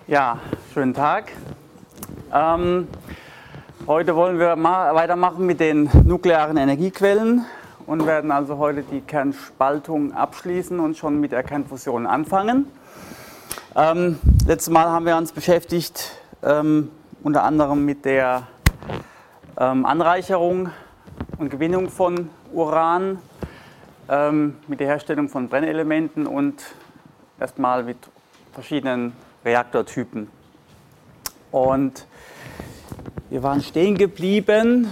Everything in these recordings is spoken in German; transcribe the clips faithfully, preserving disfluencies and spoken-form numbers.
Ja, schönen Tag. Ähm, heute wollen wir ma weitermachen mit den nuklearen Energiequellen und werden also heute die Kernspaltung abschließen und schon mit der Kernfusion anfangen. Ähm, letztes Mal haben wir uns beschäftigt ähm, unter anderem mit der ähm, Anreicherung und Gewinnung von Uran, ähm, mit der Herstellung von Brennelementen und erstmal mit verschiedenen Reaktortypen. Und wir waren stehen geblieben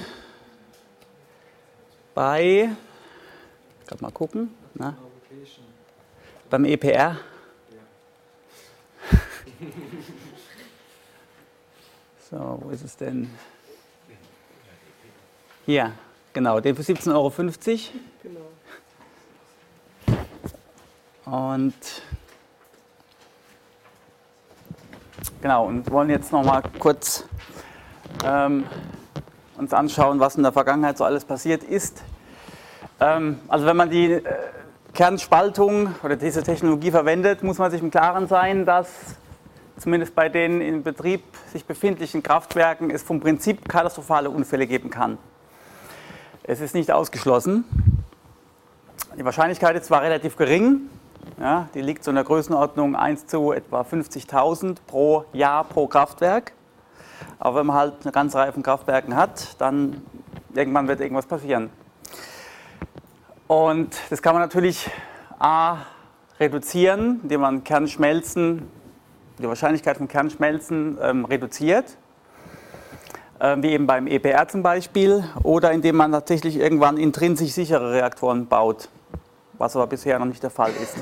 bei, ich kann mal gucken, na, beim E P R. So, wo ist es denn? Hier, genau, den für siebzehn Euro fünfzig. Und genau, und wollen jetzt noch mal kurz ähm, uns anschauen, was in der Vergangenheit so alles passiert ist. Ähm, also wenn man die äh, Kernspaltung oder diese Technologie verwendet, muss man sich im Klaren sein, dass zumindest bei den in Betrieb sich befindlichen Kraftwerken es vom Prinzip katastrophale Unfälle geben kann. Es ist nicht ausgeschlossen. Die Wahrscheinlichkeit ist zwar relativ gering, ja, die liegt so in der Größenordnung eins zu etwa fünfzigtausend pro Jahr pro Kraftwerk. Aber wenn man halt eine ganze Reihe von Kraftwerken hat, dann irgendwann wird irgendwas passieren. Und das kann man natürlich a. reduzieren, indem man Kernschmelzen, die Wahrscheinlichkeit von Kernschmelzen ähm, reduziert, ähm, wie eben beim E P R zum Beispiel, oder indem man tatsächlich irgendwann intrinsisch sichere Reaktoren baut, was aber bisher noch nicht der Fall ist.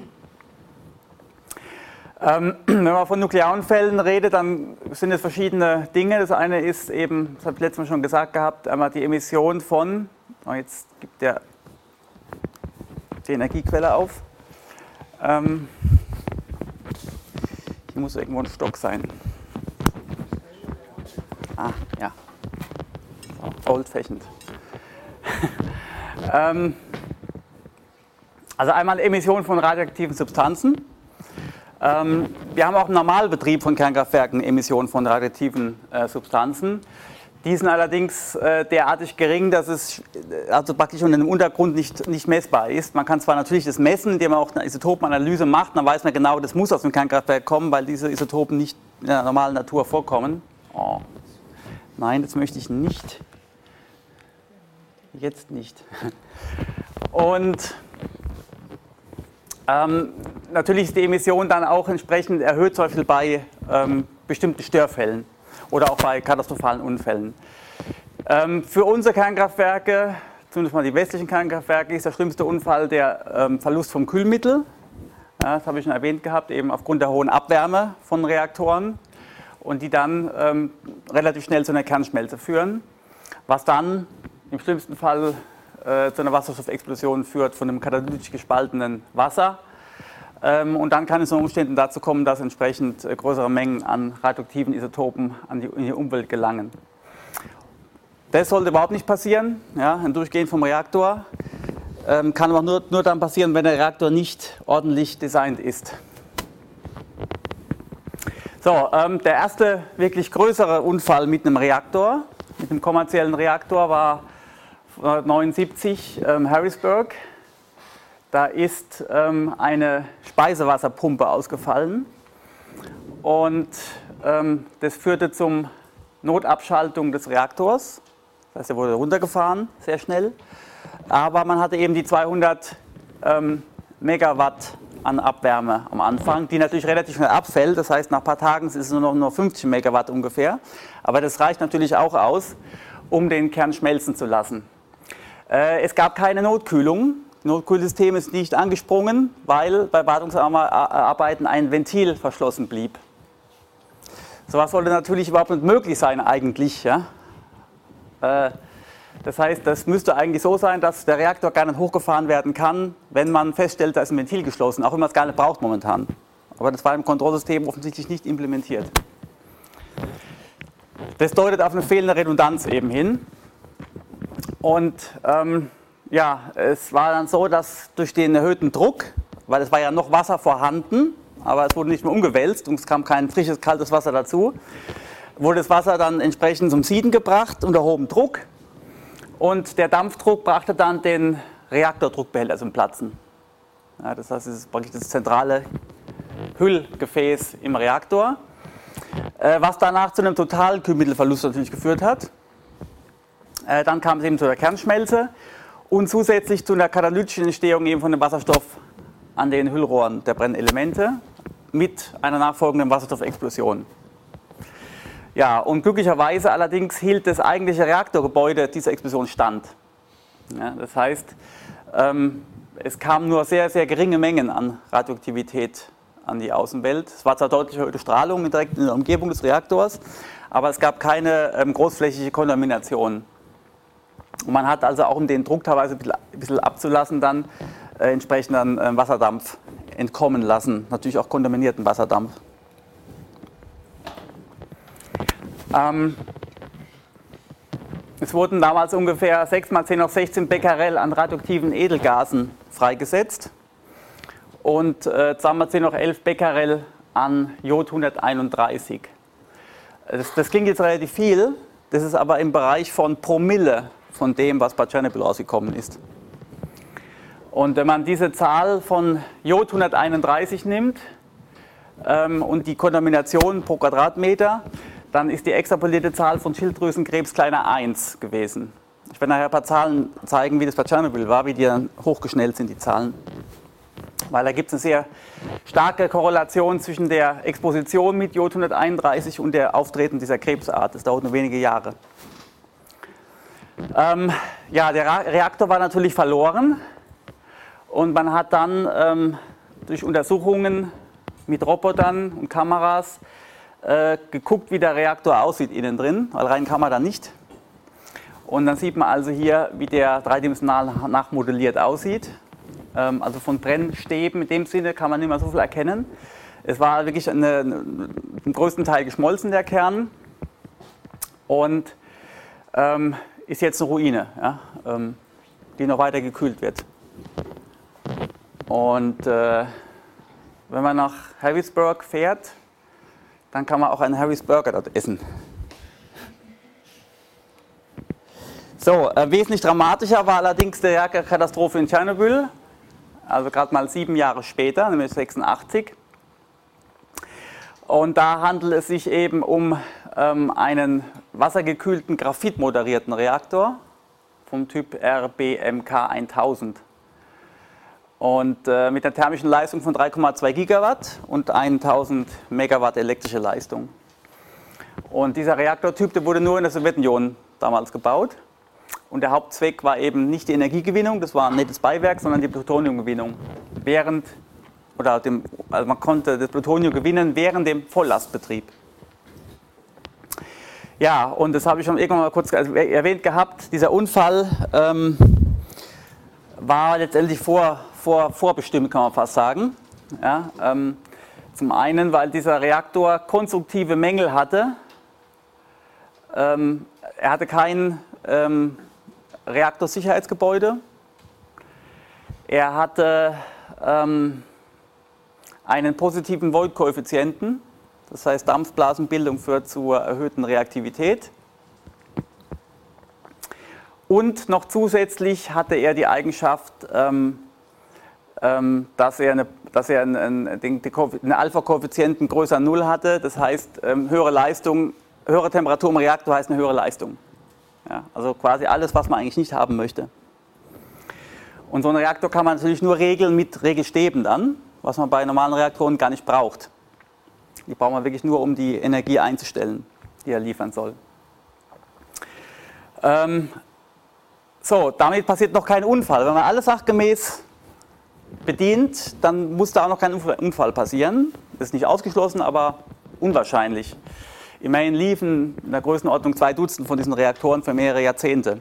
Ähm, wenn man von Nuklearunfällen redet, dann sind es verschiedene Dinge. Das eine ist eben, das habe ich letztes Mal schon gesagt gehabt, einmal die Emission von, oh jetzt gibt der die Energiequelle auf. Ähm, hier muss irgendwo ein Stock sein. Ah, ja. Old-fashioned. ähm, also einmal Emission von radioaktiven Substanzen. Ähm, wir haben auch im Normalbetrieb von Kernkraftwerken Emissionen von radioaktiven äh, Substanzen. Die sind allerdings äh, derartig gering, dass es äh, also praktisch unter dem Untergrund nicht, nicht messbar ist. Man kann zwar natürlich das messen, indem man auch eine Isotopenanalyse macht, dann weiß man genau, das muss aus dem Kernkraftwerk kommen, weil diese Isotopen nicht in der normalen Natur vorkommen. Oh. Nein, das möchte ich nicht. Jetzt nicht. Und ähm, natürlich ist die Emission dann auch entsprechend erhöht, zum Beispiel bei ähm, bestimmten Störfällen oder auch bei katastrophalen Unfällen. Ähm, für unsere Kernkraftwerke, zumindest mal die westlichen Kernkraftwerke, ist der schlimmste Unfall der ähm, Verlust vom Kühlmittel. Ja, das habe ich schon erwähnt gehabt, eben aufgrund der hohen Abwärme von Reaktoren und die dann ähm, relativ schnell zu einer Kernschmelze führen, was dann im schlimmsten Fall äh, zu einer Wasserstoffexplosion führt von einem katalytisch gespaltenen Wasser. Ähm, und dann kann es unter Umständen dazu kommen, dass entsprechend äh, größere Mengen an radioaktiven Isotopen an die, in die Umwelt gelangen. Das sollte überhaupt nicht passieren, ja, ein Durchgehen vom Reaktor. Ähm, kann aber nur, nur dann passieren, wenn der Reaktor nicht ordentlich designt ist. So, ähm, der erste wirklich größere Unfall mit einem Reaktor, mit einem kommerziellen Reaktor, war neunzehnhundertneunundsiebzig ähm, Harrisburg. Da ist ähm, eine Speisewasserpumpe ausgefallen und ähm, das führte zur Notabschaltung des Reaktors. Das heißt, er wurde runtergefahren, sehr schnell. Aber man hatte eben die zweihundert ähm, Megawatt an Abwärme am Anfang, die natürlich relativ schnell abfällt. Das heißt, nach ein paar Tagen ist es nur noch nur fünfzig Megawatt ungefähr. Aber das reicht natürlich auch aus, um den Kern schmelzen zu lassen. Äh, es gab keine Notkühlung. Das Notkühlsystem ist nicht angesprungen, weil bei Wartungsarbeiten ein Ventil verschlossen blieb. So etwas sollte natürlich überhaupt nicht möglich sein eigentlich. Ja? Äh, das heißt, das müsste eigentlich so sein, dass der Reaktor gar nicht hochgefahren werden kann, wenn man feststellt, da ist ein Ventil geschlossen, auch wenn man es gar nicht braucht momentan. Aber das war im Kontrollsystem offensichtlich nicht implementiert. Das deutet auf eine fehlende Redundanz eben hin. Und ähm, ja, es war dann so, dass durch den erhöhten Druck, weil es war ja noch Wasser vorhanden, aber es wurde nicht mehr umgewälzt und es kam kein frisches, kaltes Wasser dazu. Wurde das Wasser dann entsprechend zum Sieden gebracht unter hohem Druck und der Dampfdruck brachte dann den Reaktordruckbehälter zum Platzen. Ja, das heißt, es ist praktisch das zentrale Hüllgefäß im Reaktor, äh, was danach zu einem totalen Kühlmittelverlust natürlich geführt hat. Äh, dann kam es eben zu der Kernschmelze und zusätzlich zu einer katalytischen Entstehung eben von dem Wasserstoff an den Hüllrohren der Brennelemente mit einer nachfolgenden Wasserstoffexplosion. Ja, und glücklicherweise allerdings hielt das eigentliche Reaktorgebäude dieser Explosion stand. Ja, das heißt, ähm, es kamen nur sehr, sehr geringe Mengen an Radioaktivität an die Außenwelt. Es war zwar deutlich erhöhte Strahlung direkt in der Umgebung des Reaktors, aber es gab keine ähm, großflächige Kontamination. Und man hat also auch, um den Druck teilweise ein bisschen, ein bisschen abzulassen, dann äh, entsprechend dann äh, Wasserdampf entkommen lassen. Natürlich auch kontaminierten Wasserdampf. Ähm, es wurden damals ungefähr sechs mal zehn hoch sechzehn Becquerel an radioaktiven Edelgasen freigesetzt und äh, zwei mal zehn hoch elf Becquerel an Jod hunderteinunddreißig. Das, das klingt jetzt relativ viel, das ist aber im Bereich von Promille von dem, was bei Tschernobyl rausgekommen ist. Und wenn man diese Zahl von Jod hunderteinunddreißig nimmt ähm, und die Kontamination pro Quadratmeter, dann ist die extrapolierte Zahl von Schilddrüsenkrebs kleiner eins gewesen. Ich werde nachher ein paar Zahlen zeigen, wie das bei Tschernobyl war, wie die dann hochgeschnellt sind, die Zahlen. Weil da gibt es eine sehr starke Korrelation zwischen der Exposition mit Jod hunderteinunddreißig und der Auftreten dieser Krebsart. Das dauert nur wenige Jahre. Ähm, ja, der Reaktor war natürlich verloren und man hat dann ähm, durch Untersuchungen mit Robotern und Kameras äh, geguckt, wie der Reaktor aussieht innen drin, weil rein kann man da nicht. Und dann sieht man also hier, wie der dreidimensional nachmodelliert aussieht. Ähm, also von Brennstäben in dem Sinne kann man nicht mehr so viel erkennen. Es war wirklich eine, eine, im größten Teil geschmolzen, der Kern. Und ähm, ist jetzt eine Ruine, ja, ähm, die noch weiter gekühlt wird. Und äh, wenn man nach Harrisburg fährt, dann kann man auch einen Harrisburger dort essen. So, äh, wesentlich dramatischer war allerdings die Reaktorkatastrophe in Tschernobyl, also gerade mal sieben Jahre später, nämlich sechsundachtzig. Und da handelt es sich eben um ähm, einen wassergekühlten, graphitmoderierten Reaktor vom Typ R B M K tausend. Und äh, mit einer thermischen Leistung von drei Komma zwei Gigawatt und tausend Megawatt elektrische Leistung. Und dieser Reaktortyp, der wurde nur in der Sowjetunion damals gebaut. Und der Hauptzweck war eben nicht die Energiegewinnung, das war ein nettes Beiwerk, sondern die Plutoniumgewinnung. Während, oder dem, also man konnte das Plutonium gewinnen während dem Volllastbetrieb. Ja, und das habe ich schon irgendwann mal kurz erwähnt gehabt, dieser Unfall ähm, war letztendlich vor, vor, vorbestimmt, kann man fast sagen. Ja, ähm, zum einen, weil dieser Reaktor konstruktive Mängel hatte. Ähm, er hatte kein ähm, Reaktorsicherheitsgebäude. Er hatte ähm, einen positiven Void-Koeffizienten. Das heißt, Dampfblasenbildung führt zur erhöhten Reaktivität. Und noch zusätzlich hatte er die Eigenschaft, ähm, ähm, dass er, eine, dass er einen, einen, einen Alpha-Koeffizienten größer null hatte. Das heißt, ähm, höhere Leistung, höhere Temperatur im Reaktor heißt eine höhere Leistung. Ja, also quasi alles, was man eigentlich nicht haben möchte. Und so einen Reaktor kann man natürlich nur regeln mit Regelstäben dann, was man bei normalen Reaktoren gar nicht braucht. Die braucht man wirklich nur, um die Energie einzustellen, die er liefern soll. Ähm, so, damit passiert noch kein Unfall. Wenn man alles sachgemäß bedient, dann muss da auch noch kein Unfall passieren. Das ist nicht ausgeschlossen, aber unwahrscheinlich. Immerhin liefen in der Größenordnung zwei Dutzend von diesen Reaktoren für mehrere Jahrzehnte.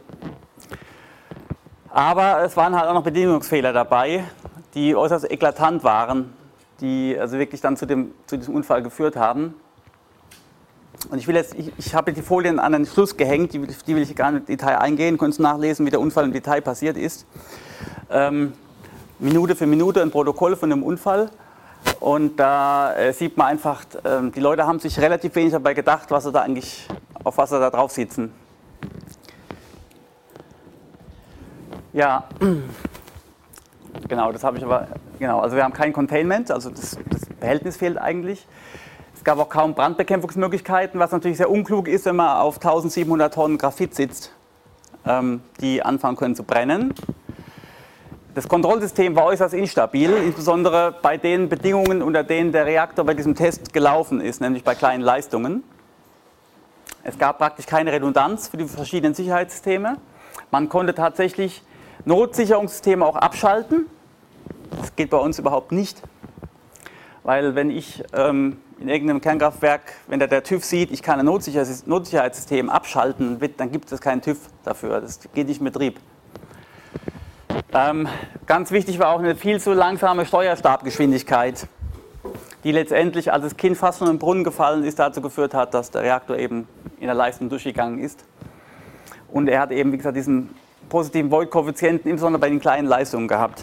Aber es waren halt auch noch Bedienungsfehler dabei, die äußerst eklatant waren, die also wirklich dann zu, dem, zu diesem Unfall geführt haben. Und ich will jetzt, ich, ich habe die Folien an den Schluss gehängt, die, die will ich gar nicht im Detail eingehen, können Sie nachlesen, wie der Unfall im Detail passiert ist. Ähm, Minute für Minute ein Protokoll von dem Unfall. Und da äh, sieht man einfach, äh, die Leute haben sich relativ wenig dabei gedacht, was sie da eigentlich, auf was sie da drauf sitzen. Ja, genau, das habe ich aber, genau, also wir haben kein Containment, also das, das Behältnis fehlt eigentlich. Es gab auch kaum Brandbekämpfungsmöglichkeiten, was natürlich sehr unklug ist, wenn man auf eintausendsiebenhundert Tonnen Graphit sitzt, ähm, die anfangen können zu brennen. Das Kontrollsystem war äußerst instabil, insbesondere bei den Bedingungen, unter denen der Reaktor bei diesem Test gelaufen ist, nämlich bei kleinen Leistungen. Es gab praktisch keine Redundanz für die verschiedenen Sicherheitssysteme. Man konnte tatsächlich Notsicherungssysteme auch abschalten. Das geht bei uns überhaupt nicht, weil wenn ich ähm, in irgendeinem Kernkraftwerk, wenn der, der TÜV sieht, ich kann ein Notsicherheits- Notsicherheitssystem abschalten, dann gibt es keinen TÜV dafür, das geht nicht in Betrieb. Ähm, ganz wichtig war auch eine viel zu langsame Steuerstabgeschwindigkeit, die letztendlich, als das Kind fast schon im Brunnen gefallen ist, dazu geführt hat, dass der Reaktor eben in der Leistung durchgegangen ist. Und er hat eben, wie gesagt, diesen positiven Void-Koeffizienten, insbesondere bei den kleinen Leistungen gehabt.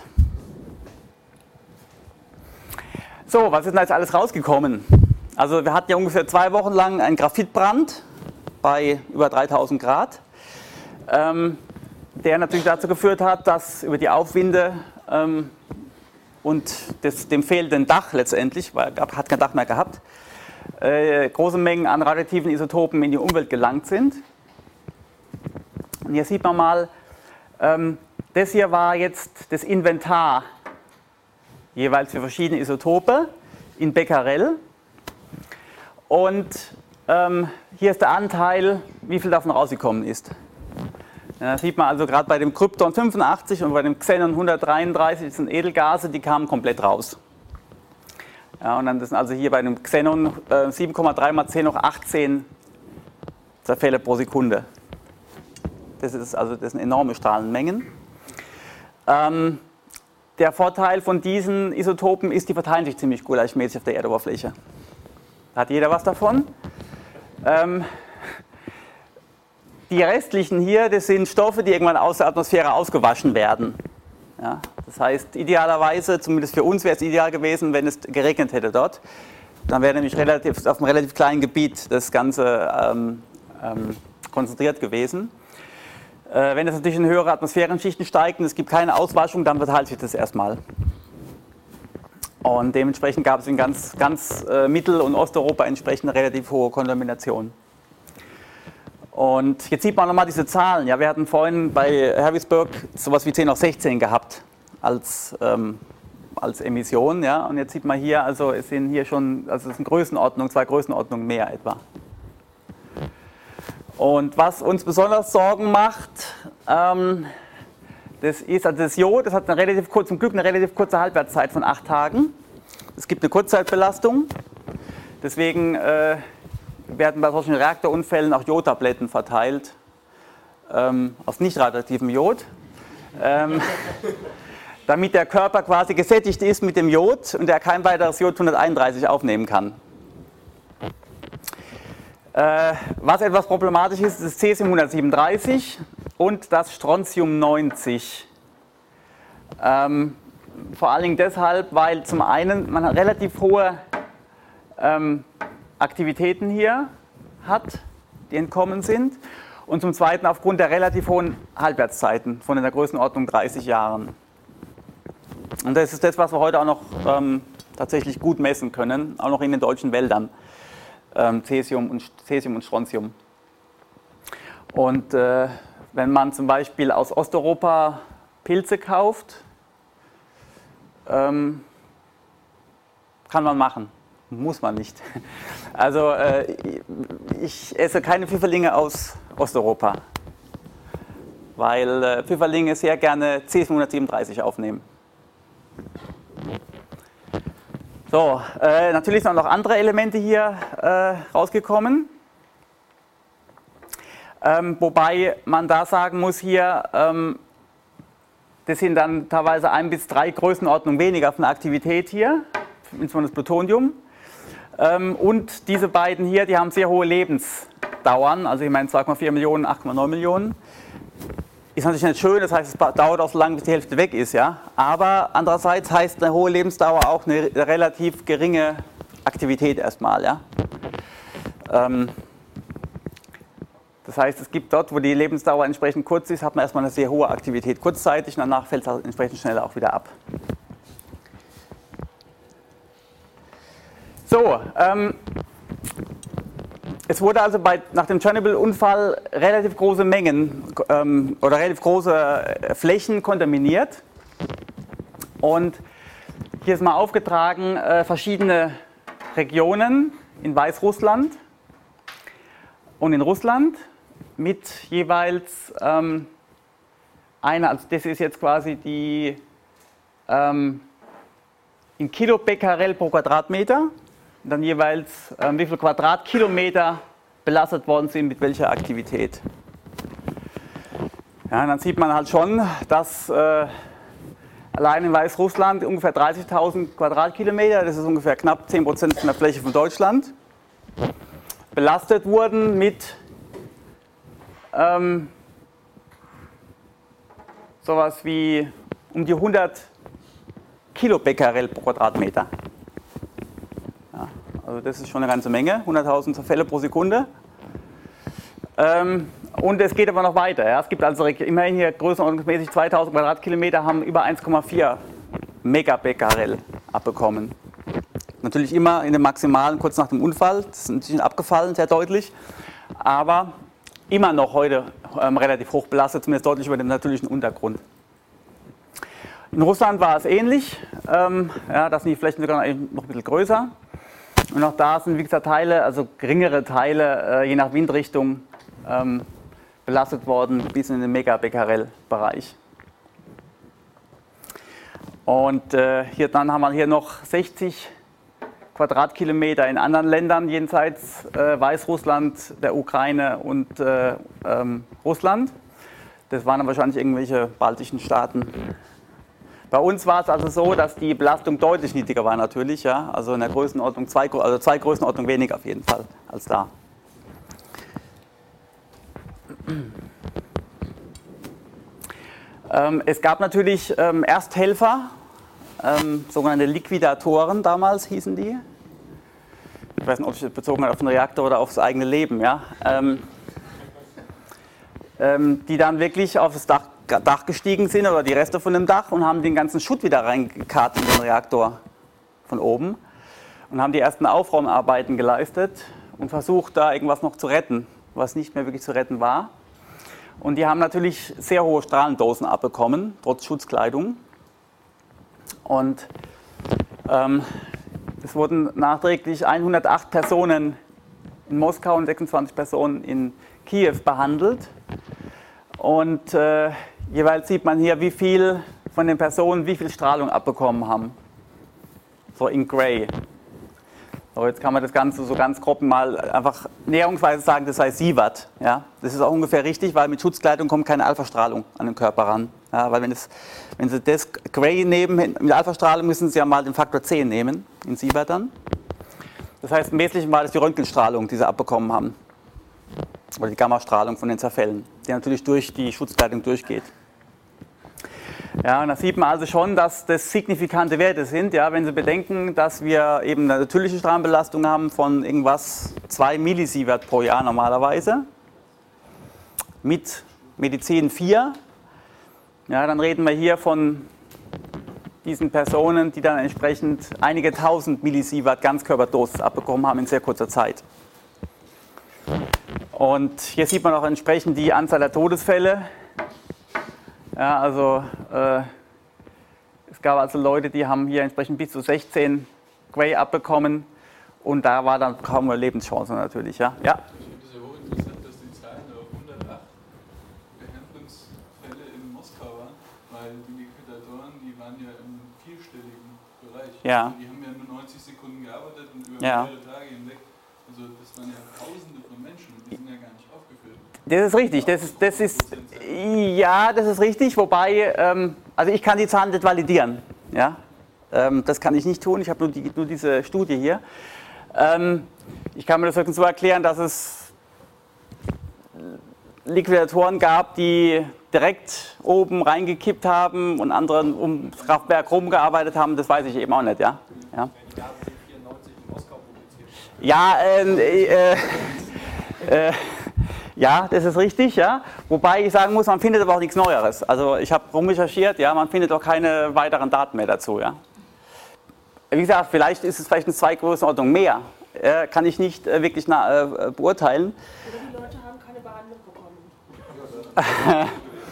So, was ist denn da jetzt alles rausgekommen? Also wir hatten ja ungefähr zwei Wochen lang einen Graphitbrand bei über dreitausend Grad. Ähm, der natürlich dazu geführt hat, dass über die Aufwinde ähm, und des, dem fehlenden Dach letztendlich, weil er hat kein Dach mehr gehabt, äh, große Mengen an radioaktiven Isotopen in die Umwelt gelangt sind. Und hier sieht man mal, ähm, das hier war jetzt das Inventar jeweils für verschiedene Isotope in Becquerel. Und ähm, hier ist der Anteil, wie viel davon rausgekommen ist. Ja, da sieht man also gerade bei dem Krypton fünfundachtzig und bei dem Xenon hundertdreiunddreißig, das sind Edelgase, die kamen komplett raus. Ja, und dann das sind also hier bei dem Xenon äh, sieben Komma drei mal zehn hoch achtzehn Zerfälle pro Sekunde. Das, ist also, das sind enorme Strahlenmengen. Ähm, der Vorteil von diesen Isotopen ist, die verteilen sich ziemlich gleichmäßig auf der Erdoberfläche. Da hat jeder was davon. Ähm, Die restlichen hier, das sind Stoffe, die irgendwann aus der Atmosphäre ausgewaschen werden. Ja, das heißt, idealerweise, zumindest für uns wäre es ideal gewesen, wenn es geregnet hätte dort. Dann wäre nämlich relativ, auf einem relativ kleinen Gebiet das Ganze ähm, ähm, konzentriert gewesen. Äh, wenn es natürlich in höhere Atmosphärenschichten steigt und es gibt keine Auswaschung, dann verteilt sich das erstmal. Und dementsprechend gab es in ganz, ganz äh, Mittel- und Osteuropa entsprechend eine relativ hohe Kontamination. Und jetzt sieht man nochmal diese Zahlen. Ja, wir hatten vorhin bei Harrisburg sowas wie zehn hoch sechzehn gehabt als, ähm, als Emission. Ja, und jetzt sieht man hier, also es sind hier schon, also es sind Größenordnungen, zwei Größenordnungen mehr etwa. Und was uns besonders Sorgen macht, ähm, das ist also das Jod, das hat eine relativ kurz, zum Glück eine relativ kurze Halbwertszeit von acht Tagen. Es gibt eine Kurzzeitbelastung, deswegen äh, werden bei solchen Reaktorunfällen auch Jodtabletten verteilt, ähm, aus nicht radioaktivem Jod, ähm, damit der Körper quasi gesättigt ist mit dem Jod und er kein weiteres Jod hunderteinunddreißig aufnehmen kann. Äh, was etwas problematisch ist, ist das Cäsium hundertsiebenunddreißig und das Strontium neunzig. Ähm, vor allen Dingen deshalb, weil zum einen man relativ hohe ähm, Aktivitäten hier hat, die entkommen sind, und zum Zweiten aufgrund der relativ hohen Halbwertszeiten von in der Größenordnung dreißig Jahren. Und das ist das, was wir heute auch noch ähm, tatsächlich gut messen können, auch noch in den deutschen Wäldern, ähm, Cäsium und, Cäsium und Strontium. Und äh, wenn man zum Beispiel aus Osteuropa Pilze kauft, ähm, kann man machen. Muss man nicht. Also äh, ich esse keine Pfifferlinge aus Osteuropa, weil äh, Pfifferlinge sehr gerne Cäsium hundertsiebenunddreißig aufnehmen. So, äh, natürlich sind auch noch andere Elemente hier äh, rausgekommen, ähm, wobei man da sagen muss hier, ähm, das sind dann teilweise ein bis drei Größenordnungen weniger von der Aktivität hier, insbesondere das Plutonium. Ähm, und diese beiden hier, die haben sehr hohe Lebensdauern, also ich meine zwei Komma vier Millionen, acht Komma neun Millionen. ist natürlich nicht schön, das heißt, es dauert auch so lange, bis die Hälfte weg ist. Ja? Aber andererseits heißt eine hohe Lebensdauer auch eine relativ geringe Aktivität erstmal. Ja? Ähm, das heißt, es gibt dort, wo die Lebensdauer entsprechend kurz ist, hat man erstmal eine sehr hohe Aktivität kurzzeitig und danach fällt es halt entsprechend schnell auch wieder ab. So, ähm, es wurde also bei, nach dem Tschernobyl-Unfall relativ große Mengen ähm, oder relativ große Flächen kontaminiert. Und hier ist mal aufgetragen äh, verschiedene Regionen in Weißrussland und in Russland mit jeweils ähm, einer, also das ist jetzt quasi die ähm, in Kilobecquerel pro Quadratmeter. Dann jeweils, äh, wie viele Quadratkilometer belastet worden sind mit welcher Aktivität. Ja, dann sieht man halt schon, dass äh, allein in Weißrussland ungefähr dreißigtausend Quadratkilometer, das ist ungefähr knapp zehn Prozent von der Fläche von Deutschland, belastet wurden mit ähm, sowas wie um die hundert Kilobecquerel pro Quadratmeter. Also das ist schon eine ganze Menge, hunderttausend Fälle pro Sekunde. Ähm, und es geht aber noch weiter. Ja. Es gibt also immerhin hier größenordnungsmäßig zweitausend Quadratkilometer, haben über eins Komma vier Megabecquerel abbekommen. Natürlich immer in dem Maximalen kurz nach dem Unfall, das ist natürlich abgefallen, sehr deutlich. Aber immer noch heute ähm, relativ hoch belastet, zumindest deutlich über dem natürlichen Untergrund. In Russland war es ähnlich. Ähm, ja, da sind die Flächen sogar noch ein bisschen größer. Und auch da sind, wie gesagt, Teile, also geringere Teile, äh, je nach Windrichtung, ähm, belastet worden, bis in den Megabecquerel-Bereich. Und äh, hier, dann haben wir hier noch sechzig Quadratkilometer in anderen Ländern, jenseits äh, Weißrussland, der Ukraine und äh, ähm, Russland. Das waren dann wahrscheinlich irgendwelche baltischen Staaten. Bei uns war es also so, dass die Belastung deutlich niedriger war natürlich, ja, also in der Größenordnung, zwei, also zwei Größenordnungen weniger auf jeden Fall als da. Ähm, es gab natürlich ähm, Ersthelfer, ähm, sogenannte Liquidatoren damals hießen die. Ich weiß nicht, ob ich das bezogen habe auf den Reaktor oder aufs eigene Leben, ja. Ähm, ähm, die dann wirklich auf das Dach Dach gestiegen sind oder die Reste von dem Dach und haben den ganzen Schutt wieder reingekarrt in den Reaktor von oben und haben die ersten Aufräumarbeiten geleistet und versucht, da irgendwas noch zu retten, was nicht mehr wirklich zu retten war. Und die haben natürlich sehr hohe Strahlendosen abbekommen, trotz Schutzkleidung. Und ähm, es wurden nachträglich hundertacht Personen in Moskau und sechsundzwanzig Personen in Kiew behandelt. Und äh, jeweils sieht man hier, wie viel von den Personen wie viel Strahlung abbekommen haben. So in Gray. So, jetzt kann man das Ganze so ganz grob mal einfach näherungsweise sagen, das sei Sievert. Ja? Das ist auch ungefähr richtig, weil mit Schutzkleidung kommt keine Alpha-Strahlung an den Körper ran. Ja, weil wenn, es, wenn Sie das Gray nehmen mit Alpha-Strahlung, müssen Sie ja mal den Faktor zehn nehmen, in Sievert dann. Das heißt, im Wesentlichen war das die Röntgenstrahlung, die Sie abbekommen haben. Oder die Gammastrahlung von den Zerfällen, die natürlich durch die Schutzkleidung durchgeht. Ja, und da sieht man also schon, dass das signifikante Werte sind, ja, wenn Sie bedenken, dass wir eben eine natürliche Strahlenbelastung haben von irgendwas zwei Millisievert pro Jahr normalerweise, mit Medizin vier, ja, dann reden wir hier von diesen Personen, die dann entsprechend einige tausend Millisievert Ganzkörperdosis abbekommen haben in sehr kurzer Zeit. Und hier sieht man auch entsprechend die Anzahl der Todesfälle. Ja, also äh, es gab also Leute, die haben hier entsprechend bis zu sechzehn Gray abbekommen und da war dann kaum eine Lebenschance natürlich. Ja. Ja. Ich finde es ja hochinteressant, dass die Zahlen auf hundertacht Behandlungsfälle in Moskau waren, weil die Liquidatoren, die waren ja im vierstelligen Bereich. Ja. Also die haben ja nur neunzig Sekunden gearbeitet und über ja. mehrere Tage hinweg. Also das waren ja Tausende von Menschen und die sind ja gar nicht aufgeführt. Das ist richtig, das ist, das ist, ja, das ist richtig, wobei, ähm, also ich kann die Zahlen nicht validieren, ja, ähm, das kann ich nicht tun, ich habe nur, die, nur diese Studie hier. Ähm, ich kann mir das so erklären, dass es Liquidatoren gab, die direkt oben reingekippt haben und andere ums Kraftwerk rumgearbeitet haben, das weiß ich eben auch nicht. Ja, ja. Ja, äh, äh, äh, ja, das ist richtig, ja. Wobei ich sagen muss, man findet aber auch nichts Neueres. Also ich habe rumrecherchiert, ja, man findet auch keine weiteren Daten mehr dazu, ja. Wie gesagt, vielleicht ist es vielleicht eine zwei Größenordnung mehr. Äh, kann ich nicht äh, wirklich na, äh, beurteilen. Oder die Leute haben keine Behandlung bekommen.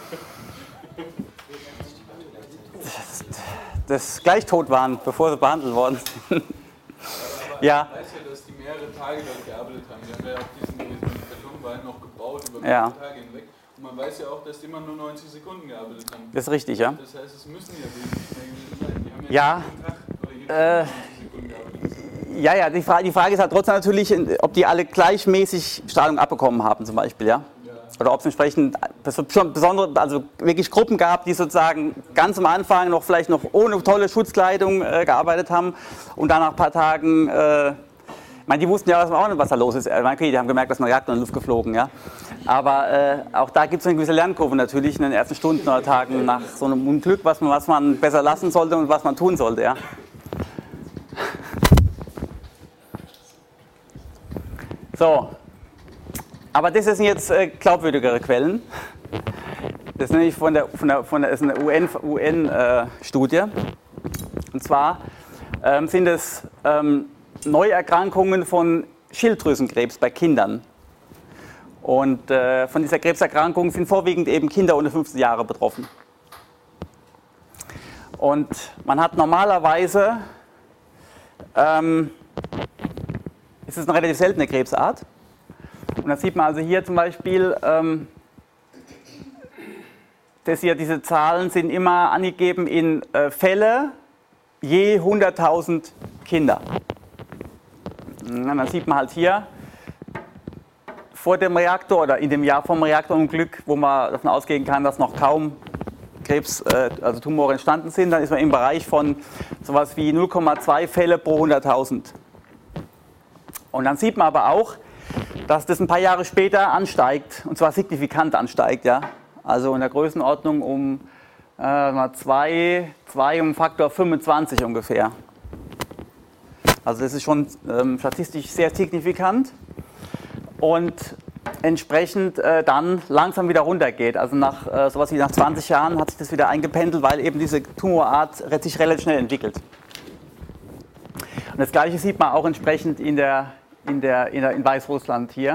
das, das gleich tot waren, bevor sie behandelt worden sind. Ja. Man weiß ja, dass die mehrere Tage dort gearbeitet haben. Die haben ja auch diesen, diesen Betonwall noch gebaut über mehrere Ja. Tage hinweg. Und man weiß ja auch, dass die immer nur neunzig Sekunden gearbeitet haben. Das ist richtig, ja. Das heißt, es müssen ja wesentlich mehr gewesen sein. Die haben ja, Ja. jeden Tag oder jeden Äh, Tag neunzig Sekunden gearbeitet. Ja, ja, die Frage, die Frage ist halt trotzdem natürlich, ob die alle gleichmäßig Strahlung abbekommen haben zum Beispiel, ja. Ja. Oder ob es entsprechend schon besondere, also wirklich Gruppen gab, die sozusagen ganz am Anfang noch vielleicht noch ohne tolle Schutzkleidung äh, gearbeitet haben und dann nach ein paar Tagen, äh, ich meine, die wussten ja auch nicht, was da los ist. Ich meine, okay, die haben gemerkt, dass ein Reaktor in die Luft geflogen, ja. Aber äh, auch da gibt es eine gewisse Lernkurve natürlich in den ersten Stunden oder Tagen nach so einem Unglück, was man, was man besser lassen sollte und was man tun sollte, ja. So, aber das sind jetzt äh, glaubwürdigere Quellen. Das ist nämlich von der, von der, von der ist eine U N-Studie. Äh, Und zwar ähm, sind es ähm, Neuerkrankungen von Schilddrüsenkrebs bei Kindern. Und äh, von dieser Krebserkrankung sind vorwiegend eben Kinder unter fünfzehn Jahre betroffen. Und man hat normalerweise ähm, es ist eine relativ seltene Krebsart. Und da sieht man also hier zum Beispiel, ähm, das hier, diese Zahlen sind immer angegeben in äh, Fälle je hunderttausend Kinder. Und dann sieht man halt hier, vor dem Reaktor oder in dem Jahr vom Reaktorunglück, wo man davon ausgehen kann, dass noch kaum Krebs, äh, also Tumore entstanden sind, dann ist man im Bereich von sowas wie null Komma zwei Fälle pro hunderttausend. Und dann sieht man aber auch, dass das ein paar Jahre später ansteigt, und zwar signifikant ansteigt, ja. Also in der Größenordnung um äh, zwei, zwei um Faktor fünfundzwanzig ungefähr. Also das ist schon ähm, statistisch sehr signifikant und entsprechend äh, dann langsam wieder runtergeht. Also nach äh, sowas wie nach zwanzig Jahren hat sich das wieder eingependelt, weil eben diese Tumorart sich relativ schnell entwickelt. Und das Gleiche sieht man auch entsprechend in der In, der, in, der, in Weißrussland hier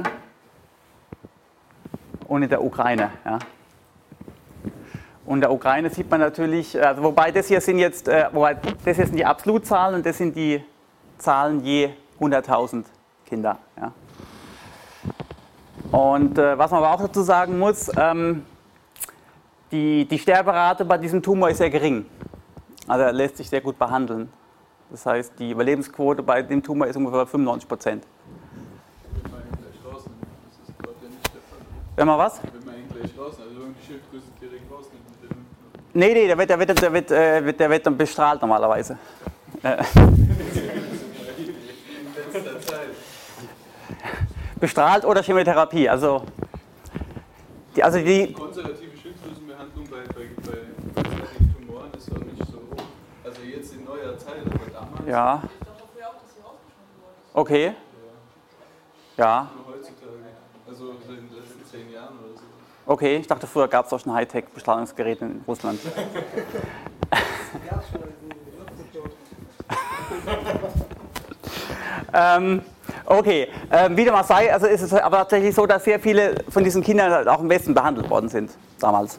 und in der Ukraine. Ja. Und in der Ukraine sieht man natürlich, also wobei das hier sind jetzt, äh, wobei das hier sind die Absolutzahlen und das sind die Zahlen je hunderttausend Kinder. Ja. Und äh, was man aber auch dazu sagen muss, ähm, die, die Sterberate bei diesem Tumor ist sehr gering. Also er lässt sich sehr gut behandeln. Das heißt, die Überlebensquote bei dem Tumor ist ungefähr fünfundneunzig Prozent. Wenn man ihn gleich rausnimmt, das ist dort ja nicht der Fall. Wenn man was? Wenn man ihn gleich rausnimmt, also wenn die Schilddrüse direkt rausnimmt mit dem. Nee, nee, der wird, der wird, der wird, der wird, der wird dann bestrahlt normalerweise. In letzter Zeit. Bestrahlt oder Chemotherapie. Also die, also die Die konservative Schilddrüsenbehandlung bei, bei, bei bösartigen Tumoren ist doch nicht so hoch. Also jetzt in neuer Zeit, aber damals. ja, Ich dachte dafür auch, dass sie rausgeschnitten worden ist. okay, ja, Nur heutzutage. Also in den letzten zehn Jahren oder so. okay. Ich dachte, früher gab es auch schon Hightech-Bestrahlungsgeräte in Russland. ähm, okay, ähm, wie dem auch sei, also ist es aber tatsächlich so, dass sehr viele von diesen Kindern halt auch im Westen behandelt worden sind, damals.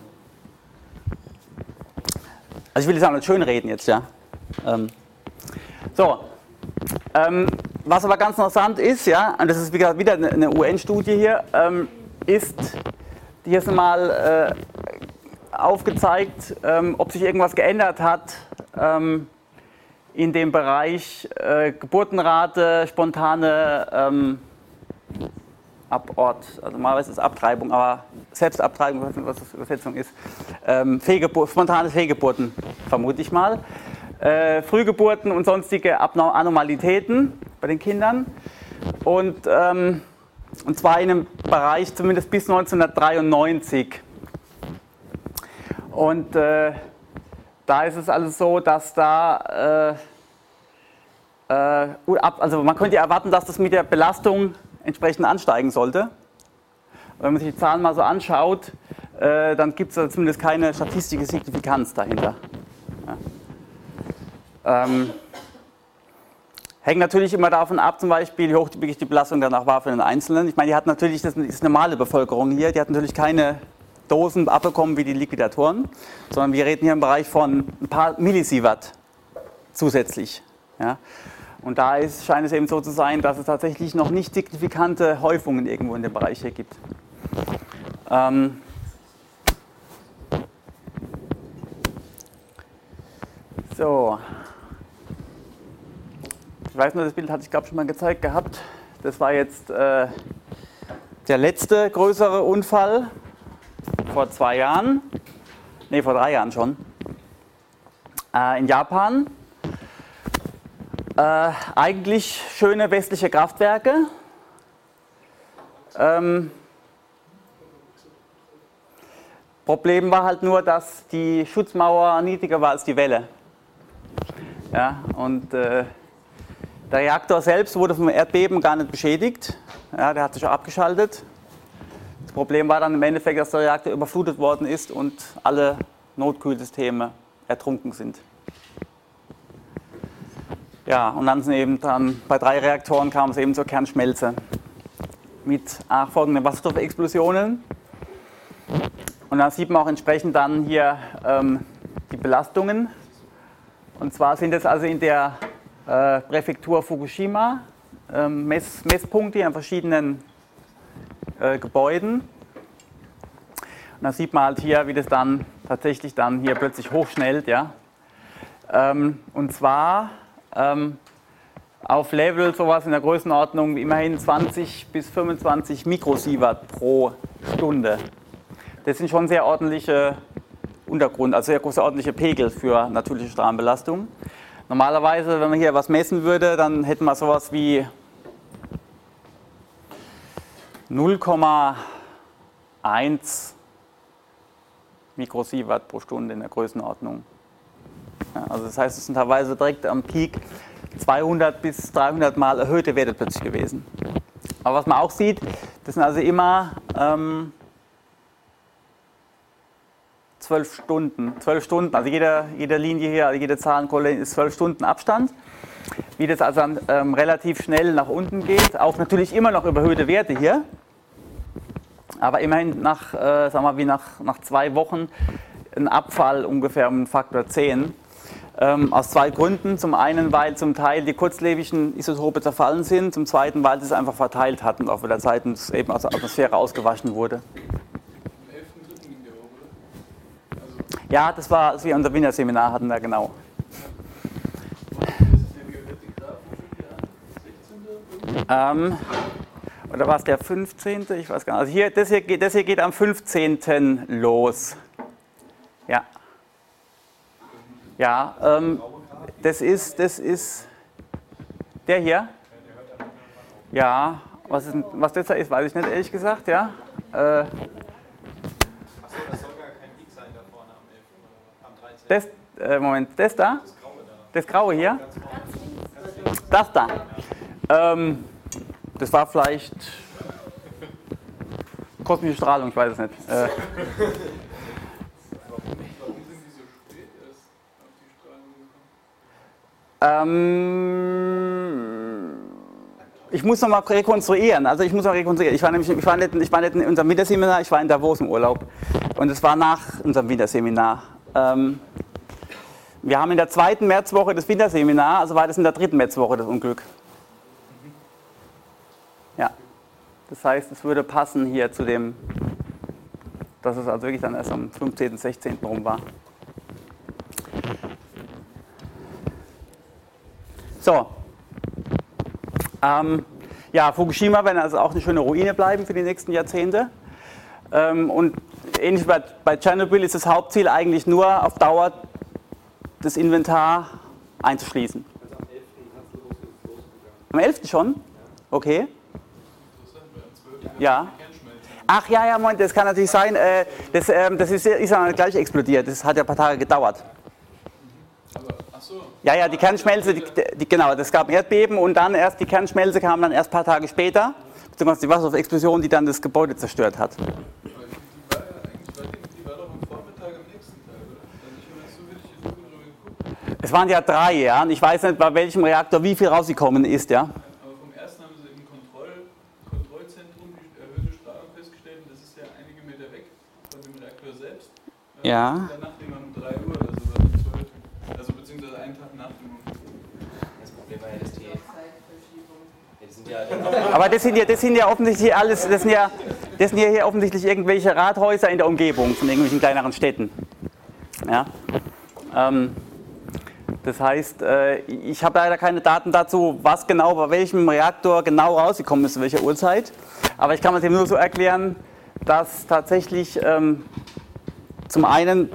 Also ich will das auch nicht schön reden jetzt, ja. Ähm, so, ähm, was aber ganz interessant ist, ja, und das ist wie gesagt wieder eine U N-Studie hier, ähm, ist, hier ist mal äh, aufgezeigt, ähm, ob sich irgendwas geändert hat ähm, in dem Bereich äh, Geburtenrate, spontane ähm, Abort, also normalerweise ist es Abtreibung, aber Selbstabtreibung, ich weiß nicht, was das Übersetzung ist, ähm, Fehlgebur- spontane Fehlgeburten, vermute ich mal, äh, Frühgeburten und sonstige Abnormalitäten bei den Kindern und, ähm, und zwar in einem Bereich, zumindest bis neunzehnhundertdreiundneunzig. Und äh, da ist es also so, dass da, äh, äh, also man könnte erwarten, dass das mit der Belastung entsprechend ansteigen sollte. Wenn man sich die Zahlen mal so anschaut, äh, dann gibt es zumindest keine statistische Signifikanz dahinter. Ja. Ähm, hängt natürlich immer davon ab, zum Beispiel, wie hoch die, die Belastung danach war für den Einzelnen. Ich meine, die hat natürlich, das ist normale Bevölkerung hier, die hat natürlich keine Dosen abbekommen wie die Liquidatoren, sondern wir reden hier im Bereich von ein paar Millisievert zusätzlich. Ja. Und da ist, scheint es eben so zu sein, dass es tatsächlich noch nicht signifikante Häufungen irgendwo in dem Bereich hier gibt. Ähm so. Ich weiß nur, das Bild hatte ich glaube schon mal gezeigt gehabt. Das war jetzt äh, der letzte größere Unfall vor zwei Jahren, ne, vor drei Jahren schon, äh, in Japan. Äh, eigentlich schöne westliche Kraftwerke. Ähm, Problem war halt nur, dass die Schutzmauer niedriger war als die Welle. Ja, und äh, der Reaktor selbst wurde vom Erdbeben gar nicht beschädigt. Ja, der hat sich auch abgeschaltet. Das Problem war dann im Endeffekt, dass der Reaktor überflutet worden ist und alle Notkühlsysteme ertrunken sind. Ja, und dann sind eben dann bei drei Reaktoren kam es eben zur Kernschmelze mit nachfolgenden Wasserstoffexplosionen. Und dann sieht man auch entsprechend dann hier ähm, die Belastungen. Und zwar sind es also in der äh, Präfektur Fukushima ähm, Mess, Messpunkte an verschiedenen äh, Gebäuden. Und dann sieht man halt hier, wie das dann tatsächlich dann hier plötzlich hochschnellt. Ja? Ähm, und zwar ähm, auf Level sowas in der Größenordnung wie immerhin zwanzig bis fünfundzwanzig Mikrosievert pro Stunde. Das sind schon sehr ordentliche Untergrund, also sehr große ordentliche Pegel für natürliche Strahlenbelastung. Normalerweise, wenn man hier was messen würde, dann hätten wir sowas wie null Komma eins Mikrosievert pro Stunde in der Größenordnung. Ja, also das heißt, es sind teilweise direkt am Peak zweihundert bis dreihundert Mal erhöhte Werte plötzlich gewesen. Aber was man auch sieht, das sind also immer ähm, zwölf Stunden, zwölf Stunden, also jede, jede Linie hier, jede Zahlenkolle ist zwölf Stunden Abstand. Wie das also ähm, relativ schnell nach unten geht, auch natürlich immer noch überhöhte Werte hier, aber immerhin nach, äh, sagen wir, wie nach, nach zwei Wochen ein Abfall ungefähr um Faktor zehn. Ähm, aus zwei Gründen. Zum einen, weil zum Teil die kurzlebigen Isotope zerfallen sind, zum zweiten, weil sie es einfach verteilt hatten, auch mit der Zeit und es eben aus der Atmosphäre ausgewaschen wurde. Ja, das war, das wir unser Wiener Seminar hatten, da genau. Ähm, oder war es der fünfzehnte? Ich weiß gar nicht. Also hier, das, hier geht, das hier geht am fünfzehnten los. Ja. Ja, ähm, das ist, das ist der hier. Ja, was, ist, was das da ist, weiß ich nicht, ehrlich gesagt. Ja. Äh, Das, äh, Moment, das da? Das Graue hier? Das da. Ähm, das war vielleicht kosmische Strahlung, ich weiß es nicht. Äh, Warum sind die so spät erst auf die Strahlung gekommen? ähm, ich muss noch mal rekonstruieren. Also ich muss noch rekonstruieren. Ich war nämlich, ich war nicht, ich war nicht in unserem Winterseminar, ich war in Davos im Urlaub. Und es war nach unserem Winterseminar. Ähm, wir haben in der zweiten Märzwoche das Winterseminar, also war das in der dritten Märzwoche das Unglück. Ja, das heißt, es würde passen hier zu dem, dass es also wirklich dann erst am fünfzehnten, sechzehnten rum war. So, ähm, ja, Fukushima wird also auch eine schöne Ruine bleiben für die nächsten Jahrzehnte. Ähm, und ähnlich wie bei, bei Tschernobyl ist das Hauptziel eigentlich nur auf Dauer das Inventar einzuschließen. Also am elften hat es losgegangen. Am elften schon? Okay. Interessant, weil am zwölften Ja. die Kernschmelze Ach ja, ja, Moment, das kann natürlich sein. Äh, das ähm, das ist, ist ja gleich explodiert. Das hat ja ein paar Tage gedauert. Aber, ach so. Ja, ja, die Kernschmelze, die, die, genau, das gab ein Erdbeben und dann erst die Kernschmelze kam dann erst ein paar Tage später, beziehungsweise die Wasserstoffexplosion, die dann das Gebäude zerstört hat. Aber die war ja eigentlich, war die, die war doch am Vormittag am nächsten Tag, oder? Also ich habe so wirklich die Suche drüber geguckt. Es waren ja drei, ja, und ich weiß nicht, bei welchem Reaktor wie viel rausgekommen ist, ja. Aber vom ersten haben sie im Kontroll, Kontrollzentrum die erhöhte Strahlung festgestellt und das ist ja einige Meter weg von dem Reaktor selbst. Ja. Danach dem um drei Uhr oder so war das zu heute. Also beziehungsweise einen Tag nach dem Unfall. Das Problem war ja, dass die. Ja, die sind ja Aber das sind ja, das sind ja offensichtlich alles, das sind ja, das sind ja hier offensichtlich irgendwelche Rathäuser in der Umgebung von irgendwelchen kleineren Städten. Ja. Ähm, das heißt, äh, ich habe leider keine Daten dazu, was genau bei welchem Reaktor genau rausgekommen ist, zu welcher Uhrzeit. Aber ich kann mir das eben nur so erklären, dass tatsächlich ähm, zum einen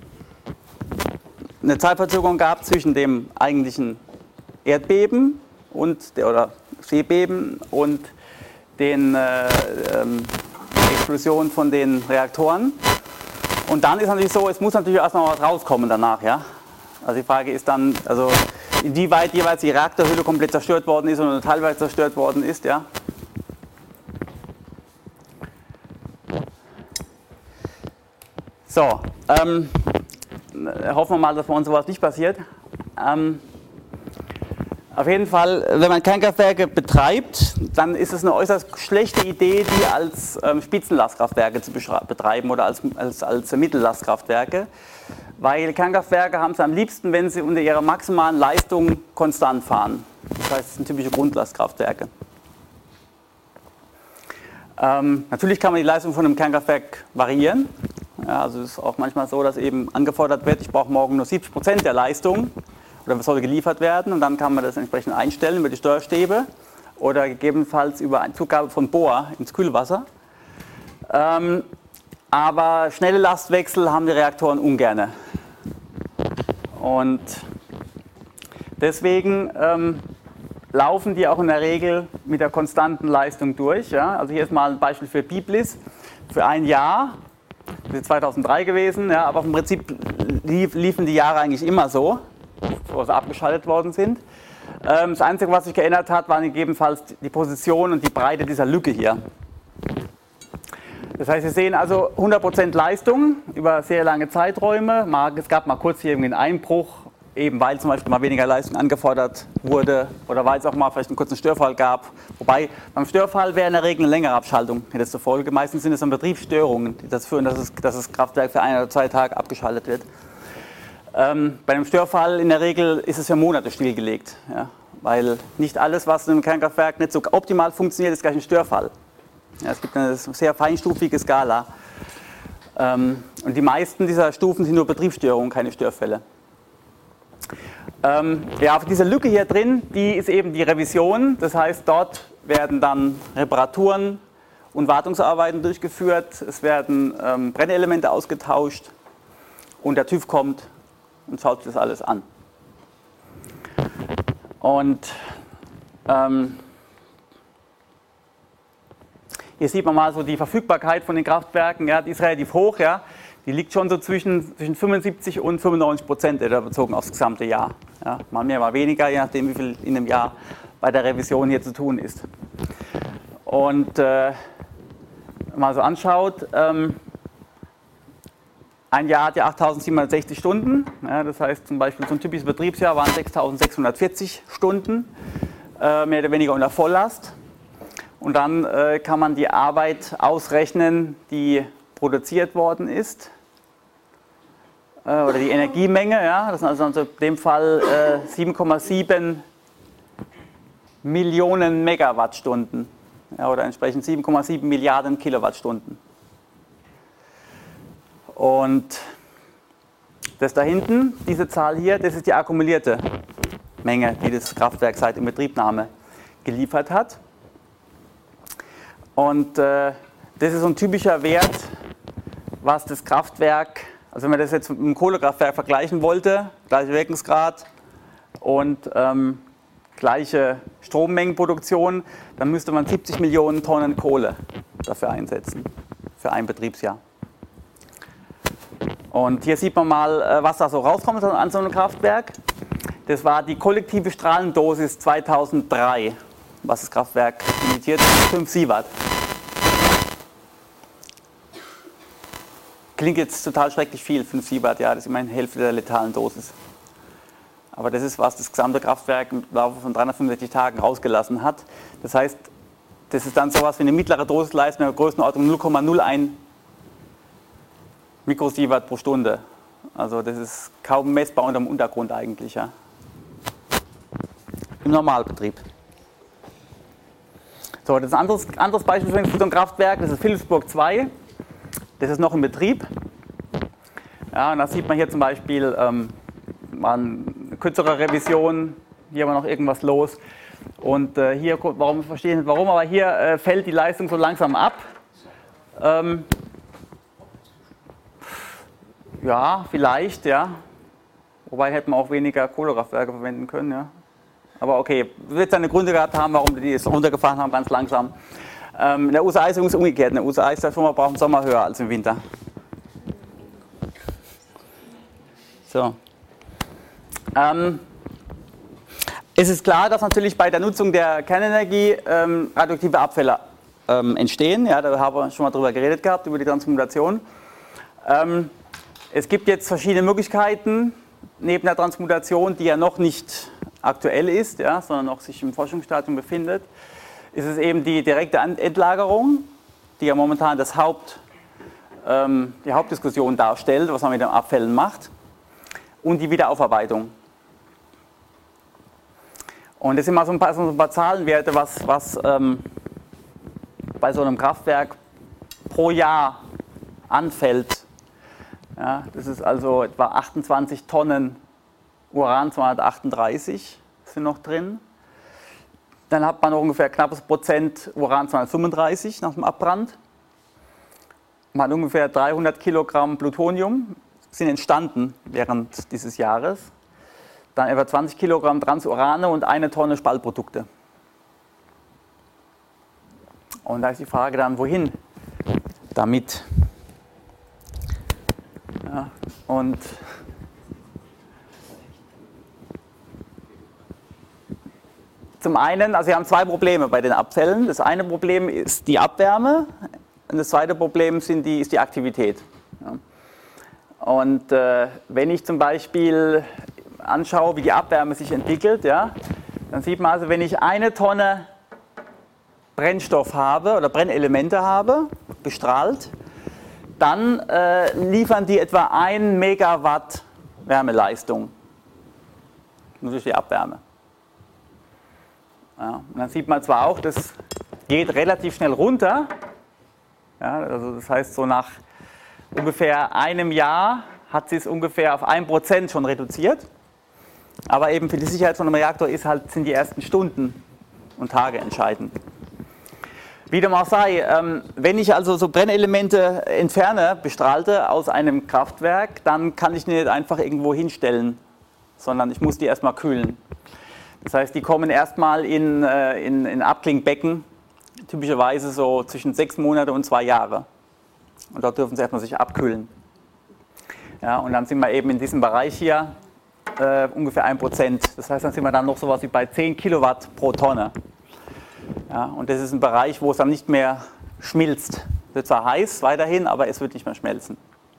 eine Zeitverzögerung gab zwischen dem eigentlichen Erdbeben und der, oder Seebeben und den äh, ähm, Explosionen von den Reaktoren. Und dann ist natürlich so, es muss natürlich erstmal was rauskommen danach, ja. Also die Frage ist dann, also inwieweit jeweils die Reaktorhülle komplett zerstört worden ist oder teilweise zerstört worden ist, ja. So, ähm, hoffen wir mal, dass bei uns sowas nicht passiert. Ähm, auf jeden Fall, wenn man Kernkraftwerke betreibt, dann ist es eine äußerst schlechte Idee, die als ähm, Spitzenlastkraftwerke zu betreiben oder als, als, als Mittellastkraftwerke, weil Kernkraftwerke haben es am liebsten, wenn sie unter ihrer maximalen Leistung konstant fahren. Das heißt, es sind typische Grundlastkraftwerke. Ähm, natürlich kann man die Leistung von einem Kernkraftwerk variieren. Ja, also es ist auch manchmal so, dass eben angefordert wird, ich brauche morgen nur siebzig Prozent der Leistung oder soll geliefert werden und dann kann man das entsprechend einstellen über die Steuerstäbe oder gegebenenfalls über eine Zugabe von Bohr ins Kühlwasser. Ähm, aber schnelle Lastwechsel haben die Reaktoren ungerne. Und deswegen ähm, laufen die auch in der Regel mit der konstanten Leistung durch. Ja? Also hier ist mal ein Beispiel für Biblis. Für ein Jahr, das ist zweitausenddrei gewesen, ja, aber im Prinzip lief, liefen die Jahre eigentlich immer so, bevor sie abgeschaltet worden sind. Ähm, das Einzige, was sich geändert hat, waren gegebenenfalls die Position und die Breite dieser Lücke hier. Das heißt, Sie sehen also hundert Prozent Leistung über sehr lange Zeiträume. Es gab mal kurz hier irgendwie einen Einbruch, eben weil zum Beispiel mal weniger Leistung angefordert wurde oder weil es auch mal vielleicht einen kurzen Störfall gab. Wobei beim Störfall wäre in der Regel eine längere Abschaltung hätte es zur Folge. Meistens sind es dann Betriebsstörungen, die dazu führen, dass, es, dass das Kraftwerk für ein oder zwei Tage abgeschaltet wird. Ähm, bei einem Störfall in der Regel ist es für Monate stillgelegt, ja, weil nicht alles, was in einem Kernkraftwerk nicht so optimal funktioniert, ist gleich ein Störfall. Ja, es gibt eine sehr feinstufige Skala. Ähm, und die meisten dieser Stufen sind nur Betriebsstörungen, keine Störfälle. Ähm, ja, auf dieser Lücke hier drin, die ist eben die Revision. Das heißt, dort werden dann Reparaturen und Wartungsarbeiten durchgeführt. Es werden ähm, Brennelemente ausgetauscht und der TÜV kommt und schaut sich das alles an. Und ähm, hier sieht man mal so die Verfügbarkeit von den Kraftwerken, ja, die ist relativ hoch, ja. Die liegt schon so zwischen, zwischen fünfundsiebzig und fünfundneunzig Prozent, bezogen aufs gesamte Jahr. Ja, mal mehr, mal weniger, je nachdem, wie viel in einem Jahr bei der Revision hier zu tun ist. Und äh, mal so anschaut, ähm, ein Jahr hat ja achttausendsiebenhundertsechzig Stunden, ja, das heißt zum Beispiel so ein typisches Betriebsjahr waren sechstausendsechshundertvierzig Stunden, äh, mehr oder weniger unter Volllast. Und dann äh, kann man die Arbeit ausrechnen, die produziert worden ist, äh, oder die Energiemenge, ja, das sind also in dem Fall äh, sieben Komma sieben Millionen Megawattstunden, ja, oder entsprechend sieben Komma sieben Milliarden Kilowattstunden. Und das da hinten, diese Zahl hier, das ist die akkumulierte Menge, die das Kraftwerk seit Inbetriebnahme geliefert hat. Und äh, das ist so ein typischer Wert, was das Kraftwerk, also wenn man das jetzt mit einem Kohlekraftwerk vergleichen wollte, gleicher Wirkungsgrad und ähm, gleiche Strommengenproduktion, dann müsste man siebzig Millionen Tonnen Kohle dafür einsetzen. für ein Betriebsjahr. Und hier sieht man mal, was da so rauskommt an so einem Kraftwerk. Das war die kollektive Strahlendosis zweitausenddrei, was das Kraftwerk emittiert, fünf Sievert. Klingt jetzt total schrecklich viel, fünf Sievert, ja, das ist immerhin Hälfte der letalen Dosis. Aber das ist, was das gesamte Kraftwerk im Laufe von dreihundertfünfundsechzig Tagen rausgelassen hat. Das heißt, das ist dann sowas wie eine mittlere Dosisleistung der Größenordnung null Komma null eins Mikrosievert pro Stunde. Also das ist kaum messbar unter dem Untergrund eigentlich, ja. Im Normalbetrieb. So, das ist ein anderes, anderes Beispiel für so ein Kraftwerk, das ist Philipsburg zwei. Das ist noch in Betrieb. Ja, und da sieht man hier zum Beispiel ähm, mal eine kürzere Revision. Hier war noch irgendwas los. Und äh, hier, warum verstehe ich nicht warum, aber hier äh, fällt die Leistung so langsam ab. Ähm, ja, vielleicht, ja. Wobei hätten wir auch weniger Kohlekraftwerke verwenden können, ja. Aber okay, wird seine Gründe gehabt haben, warum die es runtergefahren haben, ganz langsam. Ähm, in der U S A ist es umgekehrt. In der U S A ist der Firma braucht im Sommer höher als im Winter. So. Ähm, es ist klar, dass natürlich bei der Nutzung der Kernenergie ähm, radioaktive Abfälle ähm, entstehen. Ja, da haben wir schon mal drüber geredet gehabt, über die Transmutation. Ähm, es gibt jetzt verschiedene Möglichkeiten neben der Transmutation, die ja noch nicht aktuell ist, ja, sondern noch sich im Forschungsstadium befindet. Ist es eben die direkte Endlagerung, die ja momentan das Haupt, ähm, die Hauptdiskussion darstellt, was man mit den Abfällen macht, und die Wiederaufarbeitung. Und das sind mal so ein paar, so ein paar Zahlenwerte, was, was ähm, bei so einem Kraftwerk pro Jahr anfällt. Ja, das ist also etwa achtundzwanzig Tonnen Uran zweihundertachtunddreißig sind noch drin. Dann hat man noch ungefähr knappes Prozent Uran zweihundertfünfunddreißig nach dem Abbrand. Man hat ungefähr dreihundert Kilogramm Plutonium, sind entstanden während dieses Jahres. Dann etwa zwanzig Kilogramm Transurane und eine Tonne Spaltprodukte. Und da ist die Frage dann, wohin damit? Ja, und zum einen, also wir haben zwei Probleme bei den Abfällen. Das eine Problem ist die Abwärme und das zweite Problem sind die, ist die Aktivität. Ja. Und äh, wenn ich zum Beispiel anschaue, wie die Abwärme sich entwickelt, ja, dann sieht man also, wenn ich eine Tonne Brennstoff habe oder Brennelemente habe, bestrahlt, dann äh, liefern die etwa ein Megawatt Wärmeleistung, nur durch die Abwärme. Ja, und dann sieht man zwar auch, das geht relativ schnell runter, ja, also das heißt, so nach ungefähr einem Jahr hat sie es ungefähr auf ein Prozent schon reduziert, aber eben für die Sicherheit von einem Reaktor ist halt, sind die ersten Stunden und Tage entscheidend. Wie dem auch sei, ähm, wenn ich also so Brennelemente entferne, bestrahlte aus einem Kraftwerk, dann kann ich die nicht einfach irgendwo hinstellen, sondern ich muss die erstmal kühlen. Das heißt, die kommen erstmal in, äh, in, in Abklingbecken, typischerweise so zwischen sechs Monate und zwei Jahre. Und dort dürfen sie erstmal sich abkühlen. Ja, und dann sind wir eben in diesem Bereich hier äh, ungefähr ein Prozent. Das heißt, dann sind wir dann noch sowas wie bei zehn Kilowatt pro Tonne. Ja, und das ist ein Bereich, wo es dann nicht mehr schmilzt. Es wird zwar heiß weiterhin, aber es wird nicht mehr schmelzen.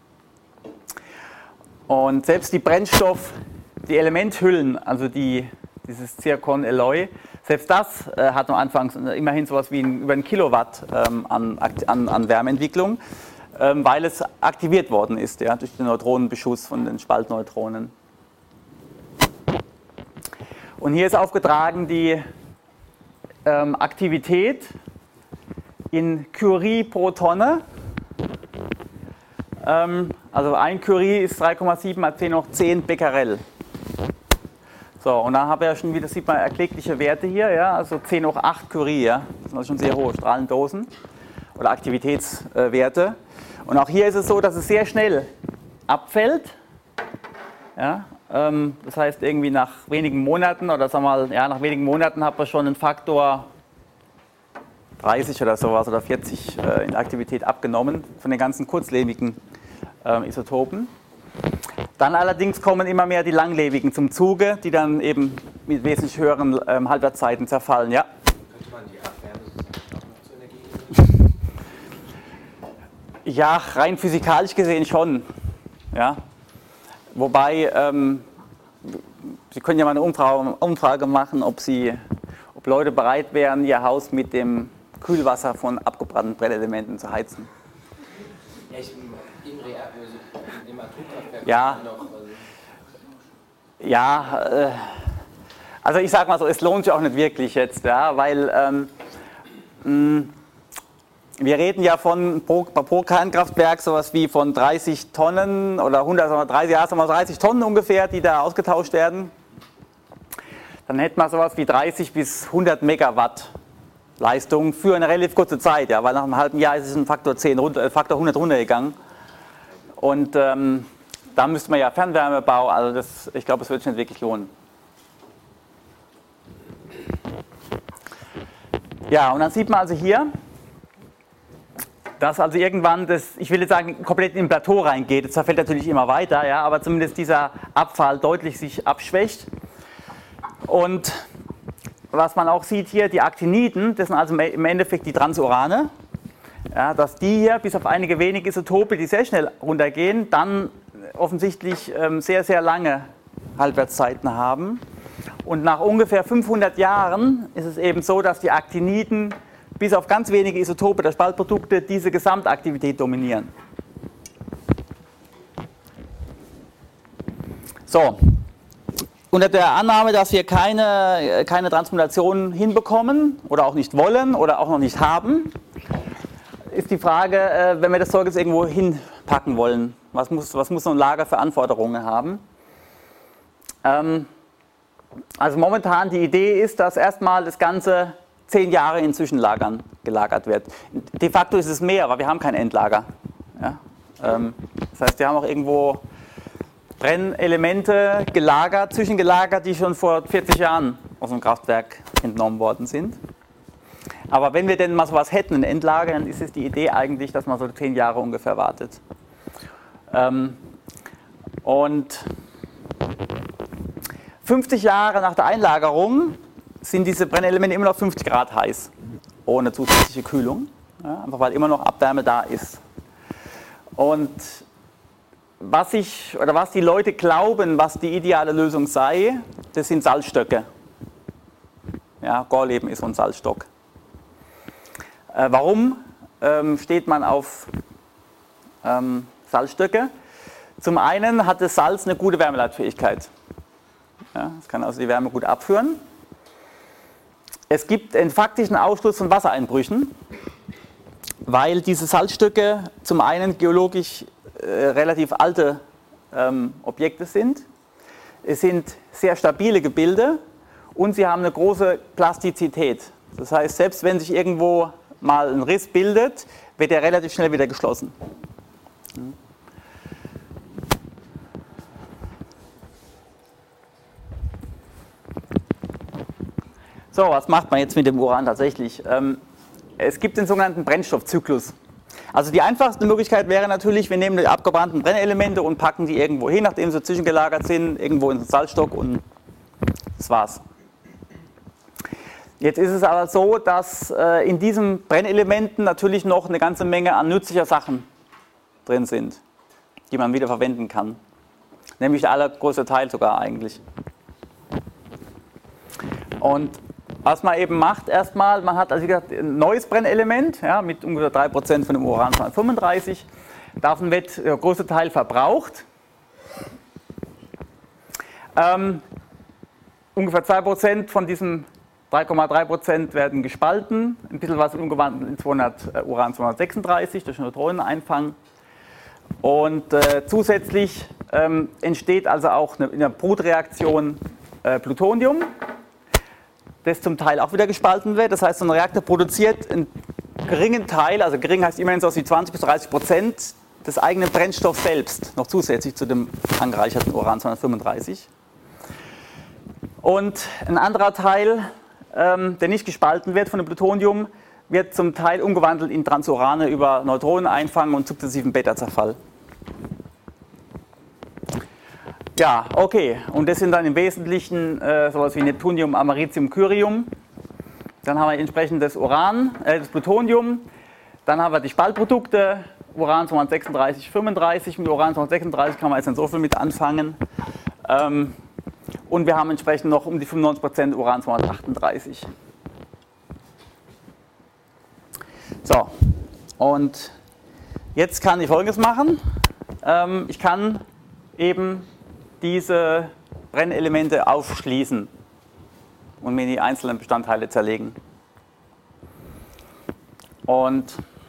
Und selbst die Brennstoff, die Elementhüllen, also die, dieses Zircon-Alloy, selbst das äh, hat am Anfang immerhin sowas wie ein, über ein Kilowatt ähm, an, an, an Wärmeentwicklung, ähm, weil es aktiviert worden ist, ja, durch den Neutronenbeschuss von den Spaltneutronen. Und hier ist aufgetragen die ähm, Aktivität in Curie pro Tonne. Ähm, also ein Curie ist drei Komma sieben mal zehn hoch zehn Becquerel. So, und dann habe ich ja schon wieder, sieht man erklägliche Werte hier, ja, also zehn hoch acht Curie, ja, das sind also schon sehr hohe Strahlendosen oder Aktivitätswerte. Und auch hier ist es so, dass es sehr schnell abfällt. Ja, ähm, das heißt, irgendwie nach wenigen Monaten oder sagen wir mal, ja, nach wenigen Monaten hat man schon einen Faktor dreißig oder sowas oder vierzig äh, in Aktivität abgenommen von den ganzen kurzlebigen äh, Isotopen. Dann allerdings kommen immer mehr die langlebigen zum Zuge, die dann eben mit wesentlich höheren ähm, Halbwertszeiten zerfallen. Ja? Könnte man die Abwärme sozusagen auch noch zur Energie nehmen? Ja, rein physikalisch gesehen schon. Ja? Wobei, ähm, Sie können ja mal eine Umfrage, Umfrage machen, ob, Sie, ob Leute bereit wären, ihr Haus mit dem Kühlwasser von abgebrannten Brennelementen zu heizen. Ja, ich, im, Real, also im Atomkraftwerk ja, noch. Also. Ja, äh, also ich sag mal so, es lohnt sich auch nicht wirklich jetzt, ja, weil ähm, mh, wir reden ja von pro, pro Kernkraftwerk sowas wie von dreißig Tonnen oder hundert, sagen wir dreißig, ja, sagen wir dreißig Tonnen ungefähr, die da ausgetauscht werden. Dann hätten wir sowas wie dreißig bis hundert Megawatt Leistung für eine relativ kurze Zeit, ja, weil nach einem halben Jahr ist es ein Faktor, zehn, äh, Faktor hundert runtergegangen. Und ähm, da müsste man ja Fernwärmebau, also das, ich glaube, es wird sich nicht wirklich lohnen. Ja, und dann sieht man also hier, dass also irgendwann das, ich will jetzt sagen, komplett in ein Plateau reingeht. Das zerfällt natürlich immer weiter, ja, aber zumindest dieser Abfall deutlich sich abschwächt. Und was man auch sieht hier, die Actiniden, das sind also im Endeffekt die Transurane, ja, dass die hier bis auf einige wenige Isotope, die sehr schnell runtergehen, dann offensichtlich ähm, sehr, sehr lange Halbwertszeiten haben. Und nach ungefähr fünfhundert Jahren ist es eben so, dass die Actiniden bis auf ganz wenige Isotope der Spaltprodukte diese Gesamtaktivität dominieren. So, unter der Annahme, dass wir keine, keine Transmutation hinbekommen oder auch nicht wollen oder auch noch nicht haben, ist die Frage, äh, wenn wir das Zeug jetzt irgendwo hinpacken wollen, was muss, was muss so ein Lager für Anforderungen haben? Ähm, also momentan die Idee ist, dass erstmal das Ganze zehn Jahre in Zwischenlagern gelagert wird. De facto ist es mehr, aber wir haben kein Endlager. Ja? Ähm, das heißt, wir haben auch irgendwo Brennelemente gelagert, zwischengelagert, die schon vor vierzig Jahren aus dem Kraftwerk entnommen worden sind. Aber wenn wir denn mal sowas hätten, ein Endlager, dann ist es die Idee eigentlich, dass man so zehn Jahre ungefähr wartet. Ähm, und fünfzig Jahre nach der Einlagerung sind diese Brennelemente immer noch fünfzig Grad heiß, ohne zusätzliche Kühlung, ja, einfach weil immer noch Abwärme da ist. Und was ich, oder was die Leute glauben, was die ideale Lösung sei, das sind Salzstöcke. Ja, Gorleben ist so ein Salzstock. Äh, warum ähm, steht man auf ähm, Salzstöcke? Zum einen hat das Salz eine gute Wärmeleitfähigkeit. Ja, es kann also die Wärme gut abführen. Es gibt einen faktischen Ausschluss von Wassereinbrüchen, weil diese Salzstöcke zum einen geologisch äh, relativ alte ähm, Objekte sind. Es sind sehr stabile Gebilde und sie haben eine große Plastizität. Das heißt, selbst wenn sich irgendwo mal ein Riss bildet, wird er relativ schnell wieder geschlossen. So, was macht man jetzt mit dem Uran tatsächlich? Ähm, es gibt den sogenannten Brennstoffzyklus. Also die einfachste Möglichkeit wäre natürlich, wir nehmen die abgebrannten Brennelemente und packen die irgendwo hin, nachdem sie zwischengelagert sind, irgendwo in den Salzstock und das war's. Jetzt ist es aber so, dass äh, in diesen Brennelementen natürlich noch eine ganze Menge an nützlicher Sachen drin sind, die man wieder verwenden kann. Nämlich der allergrößte Teil sogar eigentlich. Und was man eben macht erstmal, man hat also wie gesagt ein neues Brennelement, ja, mit ungefähr drei Prozent von dem Uran zweihundertfünfunddreißig. Davon wird der größte Teil verbraucht. Ähm, ungefähr zwei Prozent von diesem drei Komma drei Prozent werden gespalten, ein bisschen was umgewandelt in zweihundert, äh, Uran zweihundertsechsunddreißig durch Neutroneneinfang. Und äh, zusätzlich ähm, entsteht also auch eine, in der Brutreaktion äh, Plutonium, das zum Teil auch wieder gespalten wird. Das heißt, so ein Reaktor produziert einen geringen Teil, also gering heißt immerhin so wie zwanzig bis dreißig Prozent des eigenen Brennstoffs selbst, noch zusätzlich zu dem angereicherten Uran zweihundertfünfunddreißig. Und ein anderer Teil, ähm, der nicht gespalten wird von dem Plutonium, wird zum Teil umgewandelt in Transurane über Neutroneneinfang und sukzessiven Beta-Zerfall. Ja, okay, und das sind dann im Wesentlichen äh, sowas wie Neptunium, Americium, Kyrium. Dann haben wir entsprechend das Uran, äh, das Plutonium. Dann haben wir die Spaltprodukte, Uran zweihundertsechsunddreißig, fünfunddreißig. Mit Uran zweihundertsechsunddreißig kann man jetzt nicht so viel mit anfangen. Ähm, und wir haben entsprechend noch um die fünfundneunzig Prozent Uran zweihundertachtunddreißig. So, und jetzt kann ich Folgendes machen. Ähm, ich kann eben diese Brennelemente aufschließen und mir in die einzelnen Bestandteile zerlegen. Und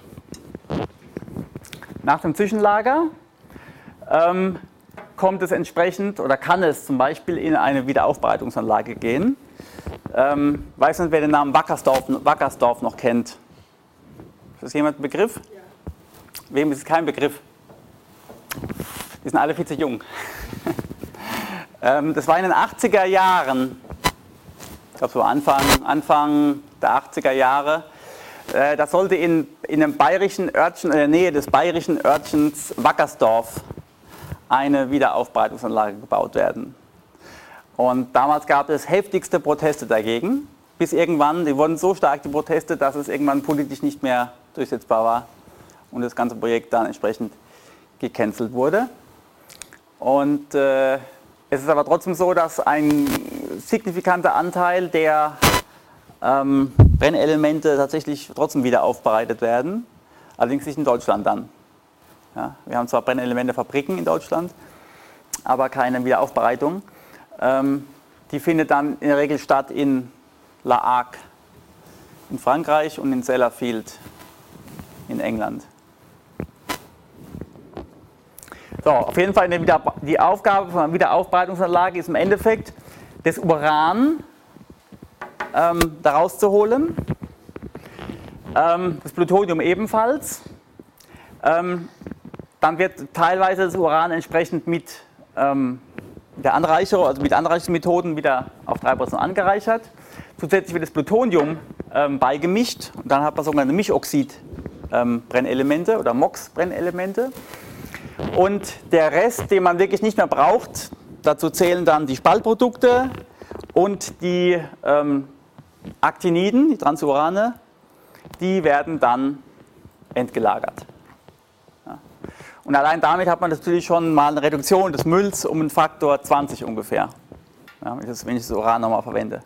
nach dem Zwischenlager ähm, kommt es entsprechend oder kann es zum Beispiel in eine Wiederaufbereitungsanlage gehen. Ähm, weiß nicht, wer den Namen Wackersdorf, Wackersdorf noch kennt. Ist das jemand ein Begriff? Ja. Wem ist es kein Begriff? Die sind alle viel zu jung. ähm, das war in den achtziger Jahren, ich glaube so Anfang, Anfang der achtziger Jahre. Äh, das sollte in, in einem bayerischen Örtchen, in der Nähe des bayerischen Örtchens Wackersdorf eine Wiederaufbereitungsanlage gebaut werden. Und damals gab es heftigste Proteste dagegen, bis irgendwann, die wurden so stark, die Proteste, dass es irgendwann politisch nicht mehr durchsetzbar war und das ganze Projekt dann entsprechend gecancelt wurde. Und äh, es ist aber trotzdem so, dass ein signifikanter Anteil der ähm, Brennelemente tatsächlich trotzdem wieder aufbereitet werden, allerdings nicht in Deutschland dann. Ja, wir haben zwar Brennelementefabriken in Deutschland, aber keine Wiederaufbereitung. Ähm, die findet dann in der Regel statt in La Hague in Frankreich und in Sellafield in England. So, auf jeden Fall die Aufgabe von einer Wiederaufbereitungsanlage ist im Endeffekt, das Uran ähm, daraus zu holen, ähm, das Plutonium ebenfalls. Ähm, dann wird teilweise das Uran entsprechend mit ähm, der Anreicherung, also mit Anreicherungsmethoden wieder auf drei Prozent angereichert. Zusätzlich wird das Plutonium ähm, beigemischt und dann hat man sogenannte Michoxid-Brennelemente ähm, oder M O X-Brennelemente. Und der Rest, den man wirklich nicht mehr braucht, dazu zählen dann die Spaltprodukte und die ähm, Actiniden, die Transurane, die werden dann entgelagert. Ja. Und allein damit hat man natürlich schon mal eine Reduktion des Mülls um einen Faktor zwanzig ungefähr, ja, wenn ich das, wenn ich das Uran nochmal verwende.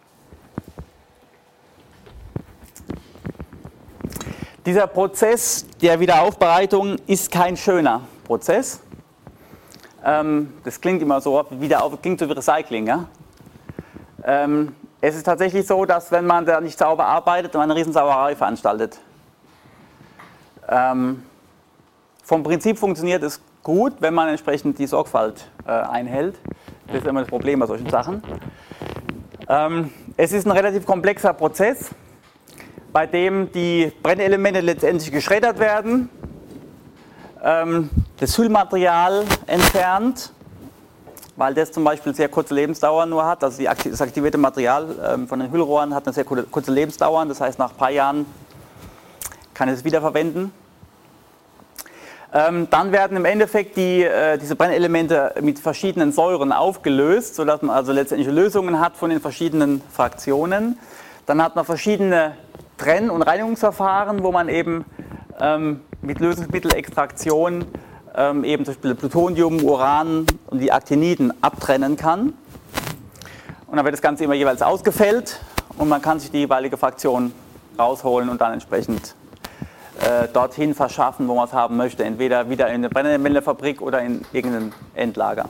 Dieser Prozess der Wiederaufbereitung ist kein schöner Prozess. Ähm, das klingt immer so, Wiederauf, klingt so wie Recycling. Ja? Ähm, es ist tatsächlich so, dass wenn man da nicht sauber arbeitet, man eine Riesensauerei veranstaltet. Ähm, vom Prinzip funktioniert es gut, wenn man entsprechend die Sorgfalt äh, einhält. Das ist immer das Problem bei solchen Sachen. Ähm, es ist ein relativ komplexer Prozess, bei dem die Brennelemente letztendlich geschreddert werden, ähm, das Hüllmaterial entfernt, weil das zum Beispiel sehr kurze Lebensdauer nur hat. Also die, das aktivierte Material ähm, von den Hüllrohren hat eine sehr kurze Lebensdauer, das heißt nach ein paar Jahren kann es wiederverwenden. Ähm, dann werden im Endeffekt die, äh, diese Brennelemente mit verschiedenen Säuren aufgelöst, sodass man also letztendlich Lösungen hat von den verschiedenen Fraktionen. Dann hat man verschiedene Trenn- und Reinigungsverfahren, wo man eben ähm, mit Lösungsmittelextraktion ähm, eben zum Beispiel Plutonium, Uran und die Actiniden abtrennen kann. Und dann wird das Ganze immer jeweils ausgefällt und man kann sich die jeweilige Fraktion rausholen und dann entsprechend äh, dorthin verschaffen, wo man es haben möchte. Entweder wieder in eine Brennelementefabrik oder in irgendein Endlager.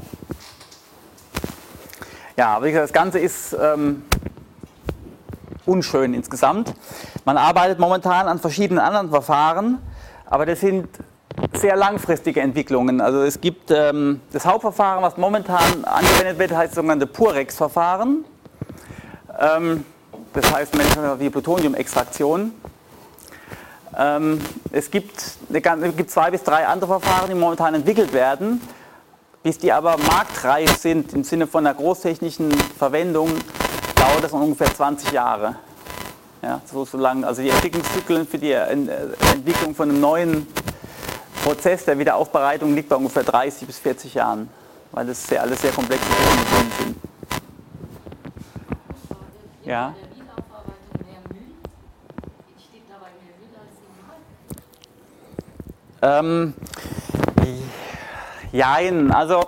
Ja, aber wie gesagt, das Ganze ist ähm, unschön insgesamt. Man arbeitet momentan an verschiedenen anderen Verfahren, aber das sind sehr langfristige Entwicklungen. Also es gibt ähm, das Hauptverfahren, was momentan angewendet wird, heißt das sogenannte Purex-Verfahren. Ähm, das heißt wie Plutonium-Extraktion. Ähm, es gibt, eine, es gibt zwei bis drei andere Verfahren, die momentan entwickelt werden. Bis die aber marktreif sind, im Sinne von einer großtechnischen Verwendung, dauert das noch ungefähr zwanzig Jahre. Ja, so, so lang, also die Entwicklungszyklen für die Entwicklung von einem neuen Prozess der Wiederaufbereitung liegt bei ungefähr dreißig bis vierzig Jahren, weil das sehr, alles sehr komplexe Technologien sind. Ja. Ähm, jein, also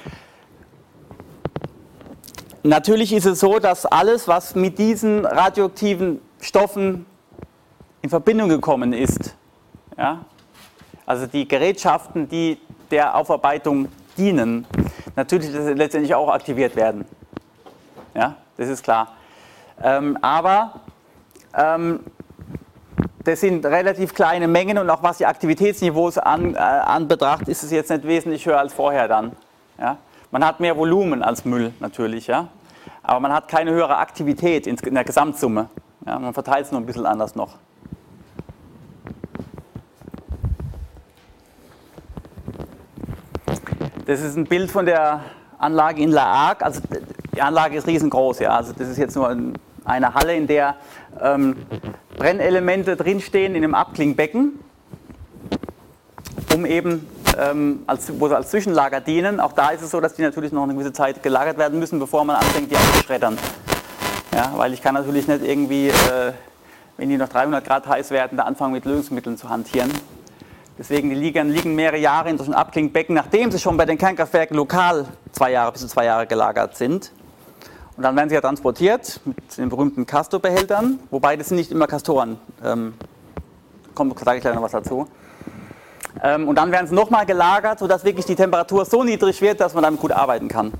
natürlich ist es so, dass alles, was mit diesen radioaktiven Stoffen in Verbindung gekommen ist, ja, also die Gerätschaften, die der Aufarbeitung dienen, natürlich letztendlich auch aktiviert werden. Ja, das ist klar. Ähm, aber ähm, das sind relativ kleine Mengen und auch was die Aktivitätsniveaus an, äh, anbetracht, ist es jetzt nicht wesentlich höher als vorher dann. Ja? Man hat mehr Volumen als Müll natürlich, ja? Aber man hat keine höhere Aktivität in, in der Gesamtsumme. Ja? Man verteilt es nur ein bisschen anders noch. Das ist ein Bild von der Anlage in La Hague. Also die Anlage ist riesengroß, ja? Also das ist jetzt nur ein eine Halle, in der ähm, Brennelemente drinstehen in einem Abklingbecken, um eben, ähm, als, wo sie als Zwischenlager dienen. Auch da ist es so, dass die natürlich noch eine gewisse Zeit gelagert werden müssen, bevor man anfängt, die auszuschreddern. Ja, weil ich kann natürlich nicht irgendwie, äh, wenn die noch dreihundert Grad heiß werden, da anfangen mit Lösungsmitteln zu hantieren. Deswegen die liegen, liegen mehrere Jahre in solchen Abklingbecken, nachdem sie schon bei den Kernkraftwerken lokal zwei Jahre bis zu zwei Jahre gelagert sind. Und dann werden sie ja transportiert mit den berühmten Castor-Behältern, wobei das sind nicht immer Castoren. Ähm, kommt, sage ich gleich noch was dazu. Ähm, und dann werden sie nochmal gelagert, sodass wirklich die Temperatur so niedrig wird, dass man damit gut arbeiten kann.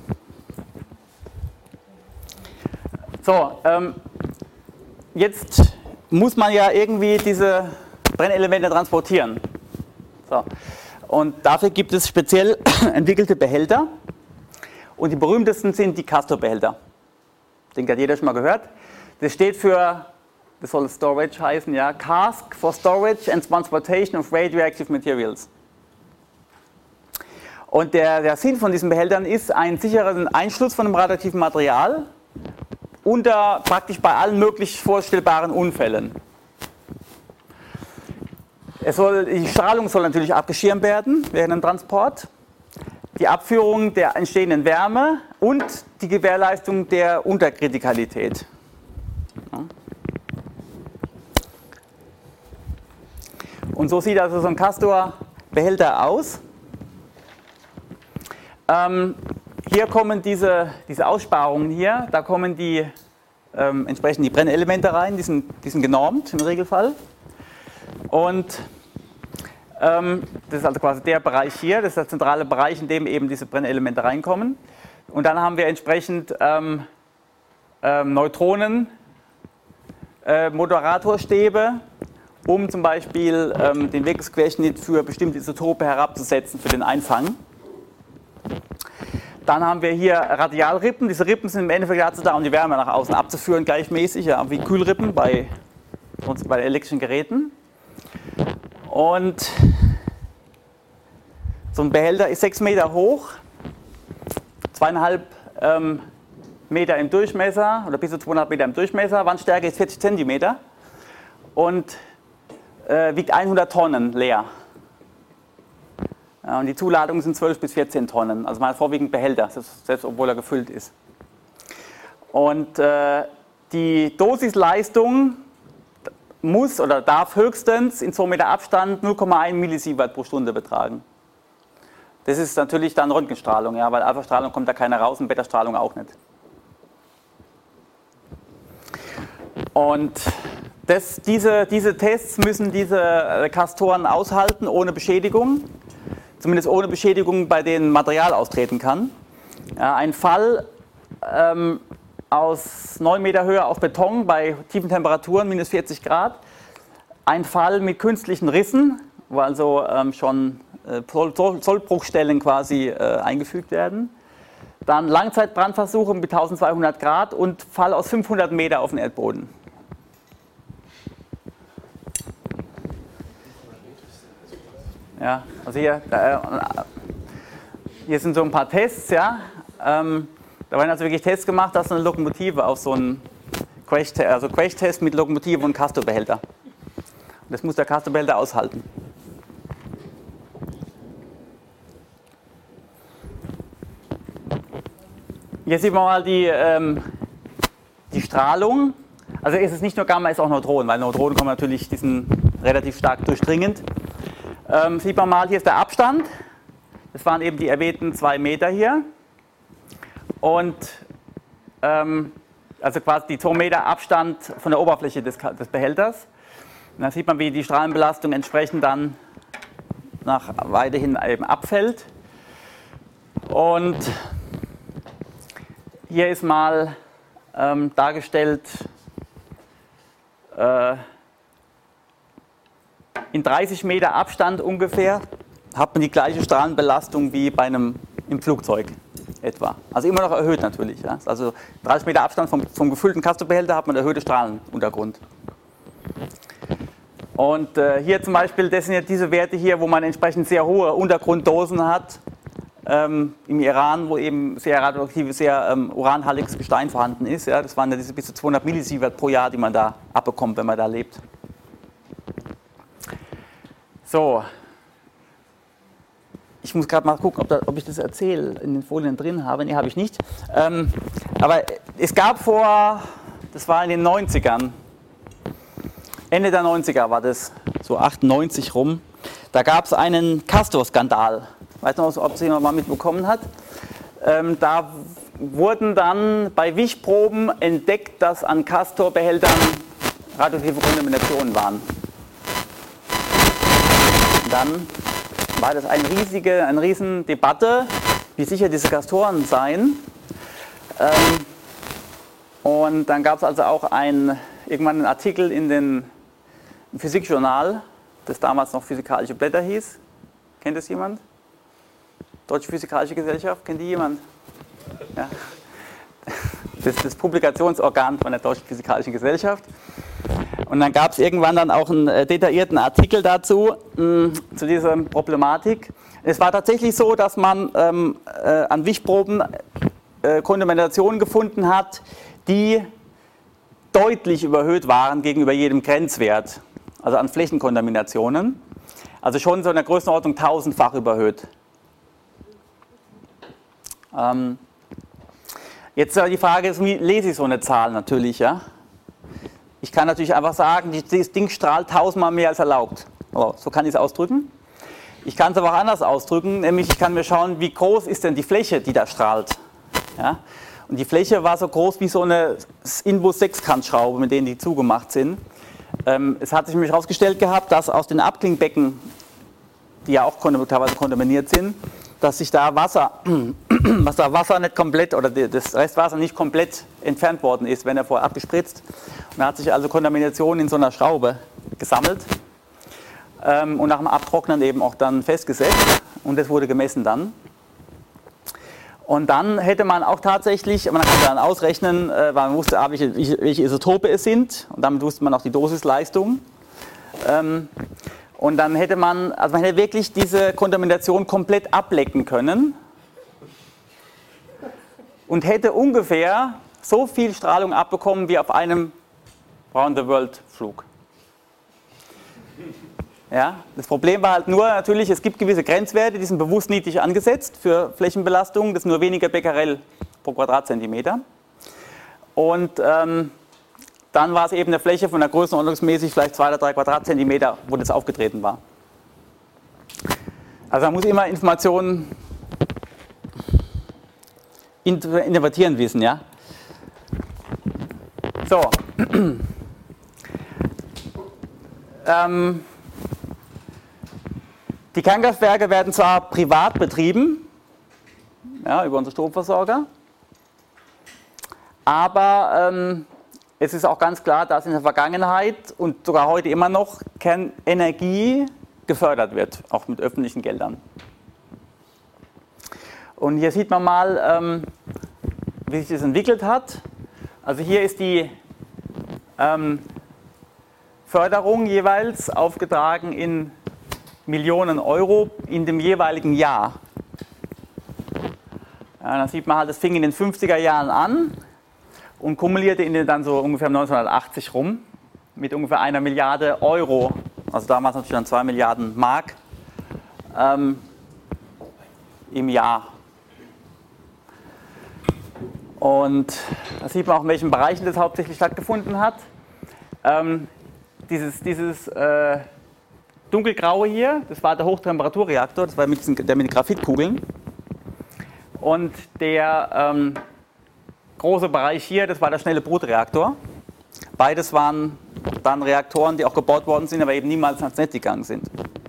So, ähm, jetzt muss man ja irgendwie diese Brennelemente transportieren. So. Und dafür gibt es speziell entwickelte Behälter. Und die berühmtesten sind die Castor-Behälter. Den hat jeder schon mal gehört. Das steht für, das soll Storage heißen, ja, Cask for Storage and Transportation of Radioactive Materials. Und der, der Sinn von diesen Behältern ist einen sicheren Einschluss von dem radioaktiven Material unter praktisch bei allen möglich vorstellbaren Unfällen. Es soll, die Strahlung soll natürlich abgeschirmt werden während dem Transport. Die Abführung der entstehenden Wärme und die Gewährleistung der Unterkritikalität. Ja. Und so sieht also so ein Castor-Behälter aus. Ähm, hier kommen diese, diese Aussparungen hier, da kommen die ähm, entsprechend die Brennelemente rein, die sind, die sind genormt im Regelfall. Und ähm, das ist also quasi der Bereich hier, das ist der zentrale Bereich, in dem eben diese Brennelemente reinkommen. Und dann haben wir entsprechend ähm, ähm, Neutronen, äh, Moderatorstäbe, um zum Beispiel ähm, den Wirkungsquerschnitt für bestimmte Isotope herabzusetzen für den Einfang. Dann haben wir hier Radialrippen. Diese Rippen sind im Endeffekt dazu da, um die Wärme nach außen abzuführen, gleichmäßig, ja, wie Kühlrippen bei, bei elektrischen Geräten. Und so ein Behälter ist sechs Meter hoch, zweieinhalb ähm, Meter im Durchmesser oder bis zu zweihundert Meter im Durchmesser. Wandstärke ist vierzig Zentimeter und äh, wiegt hundert Tonnen leer. Ja, und die Zuladungen sind zwölf bis vierzehn Tonnen, also mal vorwiegend Behälter, selbst obwohl er gefüllt ist. Und äh, die Dosisleistung muss oder darf höchstens in zwei Meter Abstand null Komma eins Millisievert pro Stunde betragen. Das ist natürlich dann Röntgenstrahlung, ja, weil Alpha-Strahlung kommt da keiner raus und Beta-Strahlung auch nicht. Und das, diese, diese Tests müssen diese Castoren aushalten ohne Beschädigung, zumindest ohne Beschädigung, bei denen Material austreten kann. Ja, ein Fall ähm, aus neun Meter Höhe auf Beton bei tiefen Temperaturen, minus vierzig Grad. Ein Fall mit künstlichen Rissen, wo also ähm, schon äh, Sollbruchstellen quasi äh, eingefügt werden. Dann Langzeitbrandversuche mit eintausendzweihundert Grad und Fall aus fünfhundert Meter auf dem Erdboden. Ja, also hier, äh, hier sind so ein paar Tests, ja. Ähm, da werden also wirklich Tests gemacht, dass eine Lokomotive auf so einen Crash, also Crashtest mit Lokomotive und Castor-Behälter. Das muss der Castor-Behälter aushalten. Hier sieht man mal die, ähm, die Strahlung. Also es ist nicht nur Gamma, es ist auch Neutronen, weil Neutronen kommen natürlich, die sind relativ stark durchdringend. Ähm, sieht man mal, hier ist der Abstand. Das waren eben die erwähnten zwei Meter hier. Und ähm, also quasi die zwei Meter Abstand von der Oberfläche des, des Behälters. Und da sieht man, wie die Strahlenbelastung entsprechend dann nach weiterhin eben abfällt. Und hier ist mal ähm, dargestellt äh, in dreißig Meter Abstand ungefähr hat man die gleiche Strahlenbelastung wie bei einem im Flugzeug etwa. Also immer noch erhöht natürlich. Ja. Also dreißig Meter Abstand vom, vom gefüllten Castor-Behälter hat man erhöhte Strahlenuntergrund. Und äh, hier zum Beispiel, das sind ja diese Werte hier, wo man entsprechend sehr hohe Untergrunddosen hat. Ähm, im Iran, wo eben sehr radioaktives, sehr ähm, uranhaltiges Gestein vorhanden ist. Ja. Das waren ja diese bis zu zweihundert Millisievert pro Jahr, die man da abbekommt, wenn man da lebt. So. Ich muss gerade mal gucken, ob, da, ob ich das erzähle, in den Folien drin habe. Nee, habe ich nicht. Ähm, aber es gab vor, das war in den neunzigern, Ende der neunziger war das, so achtundneunzig rum, da gab es einen Castor-Skandal. Ich weiß noch, ob es jemand mal mitbekommen hat. Ähm, da wurden dann bei Wichproben entdeckt, dass an Castor-Behältern radioaktive Kontaminationen waren. Und dann war das eine riesige, eine riesen Debatte, wie sicher diese Castoren seien. Ähm, und dann gab es also auch ein, irgendwann einen Artikel in den im Physikjournal, das damals noch Physikalische Blätter hieß. Kennt das jemand? Deutsche Physikalische Gesellschaft, kennt die jemand? Ja. Das ist das Publikationsorgan von der Deutschen Physikalischen Gesellschaft. Und dann gab es irgendwann dann auch einen äh, detaillierten Artikel dazu, mh, zu dieser Problematik. Es war tatsächlich so, dass man ähm, äh, an Wichproben äh, Kontaminationen gefunden hat, die deutlich überhöht waren gegenüber jedem Grenzwert, also an Flächenkontaminationen. Also schon so in der Größenordnung tausendfach überhöht. Ähm, jetzt die Frage ist, wie lese ich so eine Zahl natürlich, ja? Ich kann natürlich einfach sagen, das Ding strahlt tausendmal mehr als erlaubt. Oh, so kann ich es ausdrücken. Ich kann es aber auch anders ausdrücken, nämlich ich kann mir schauen, wie groß ist denn die Fläche, die da strahlt. Ja? Und die Fläche war so groß wie so eine Inbus-Sechskantschraube, mit denen die zugemacht sind. Ähm, es hat sich nämlich herausgestellt gehabt, dass aus den Abklingbecken, die ja auch teilweise kontaminiert sind, dass sich da Wasser, dass da Wasser nicht komplett oder das Restwasser nicht komplett entfernt worden ist, wenn er vorher abgespritzt. Und da hat sich also Kontamination in so einer Schraube gesammelt ähm, und nach dem Abtrocknen eben auch dann festgesetzt und das wurde gemessen dann. Und dann hätte man auch tatsächlich, man kann dann ausrechnen, äh, weil man wusste, ah, welche, welche Isotope es sind und damit wusste man auch die Dosisleistung. Ähm, Und dann hätte man, also man hätte wirklich diese Kontamination komplett ablecken können und hätte ungefähr so viel Strahlung abbekommen wie auf einem Round-the-World-Flug. Ja, das Problem war halt nur natürlich, es gibt gewisse Grenzwerte, die sind bewusst niedrig angesetzt für Flächenbelastung, das sind nur weniger Becquerel pro Quadratzentimeter. Und ähm, dann war es eben eine Fläche von der Größenordnungsmäßig vielleicht zwei oder drei Quadratzentimeter, wo das aufgetreten war. Also man muss immer Informationen interpretieren wissen, ja. So. ähm, die Kernkraftwerke werden zwar privat betrieben, ja, über unsere Stromversorger, aber ähm, es ist auch ganz klar, dass in der Vergangenheit und sogar heute immer noch Kernenergie gefördert wird, auch mit öffentlichen Geldern. Und hier sieht man mal, ähm, wie sich das entwickelt hat. Also hier ist die ähm, Förderung jeweils aufgetragen in Millionen Euro in dem jeweiligen Jahr. Ja, da sieht man halt, das fing in den fünfziger Jahren an. und kumulierte in den dann so ungefähr neunzehnhundertachtzig rum mit ungefähr einer Milliarde Euro, also damals natürlich dann zwei Milliarden Mark ähm, im Jahr. Und da sieht man auch, in welchen Bereichen das hauptsächlich stattgefunden hat. Ähm, dieses dieses äh, dunkelgraue hier, das war der Hochtemperaturreaktor, das war mit diesen, der mit den Graphitkugeln. Und der ähm, große Bereich hier, das war der schnelle Brutreaktor. Beides waren dann Reaktoren, die auch gebaut worden sind, aber eben niemals ans Netz gegangen sind.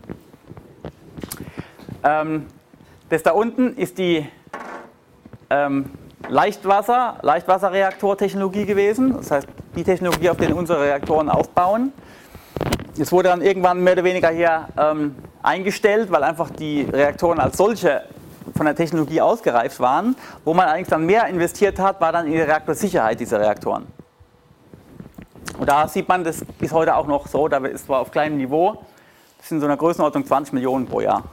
Ähm, das da unten ist die ähm, Leichtwasser, Leichtwasserreaktortechnologie gewesen. Das heißt, die Technologie, auf der unsere Reaktoren aufbauen. Es wurde dann irgendwann mehr oder weniger hier ähm, eingestellt, weil einfach die Reaktoren als solche von der Technologie ausgereift waren. Wo man allerdings dann mehr investiert hat, war dann in die Reaktorsicherheit dieser Reaktoren. Und da sieht man, das ist heute auch noch so, da ist zwar auf kleinem Niveau, das sind so eine Größenordnung zwanzig Millionen pro Jahr.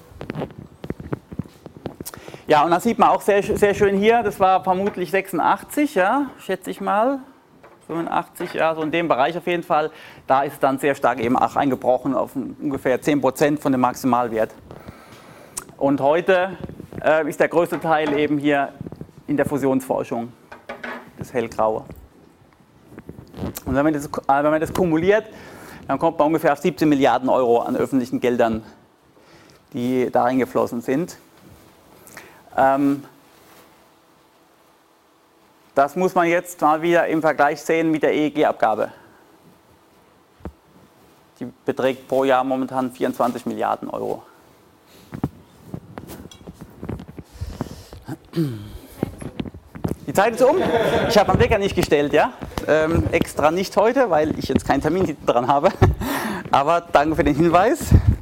Ja, und dann sieht man auch sehr, sehr schön hier, das war vermutlich sechsundachtzig, ja, schätze ich mal, fünfundachtzig, ja, so in dem Bereich auf jeden Fall. Da ist dann sehr stark eben auch eingebrochen auf ungefähr zehn Prozent von dem Maximalwert. Und heute äh, ist der größte Teil eben hier in der Fusionsforschung, das hellgraue. Und wenn man das, wenn man das kumuliert, dann kommt man ungefähr auf siebzehn Milliarden Euro an öffentlichen Geldern, die da reingeflossen sind. Ähm, das muss man jetzt mal wieder im Vergleich sehen mit der E E G-Abgabe. Die beträgt pro Jahr momentan vierundzwanzig Milliarden Euro. Die Zeit ist um. Ich habe am Wecker nicht gestellt, ja. Ähm, extra nicht heute, weil ich jetzt keinen Termin hinten dran habe. Aber danke für den Hinweis.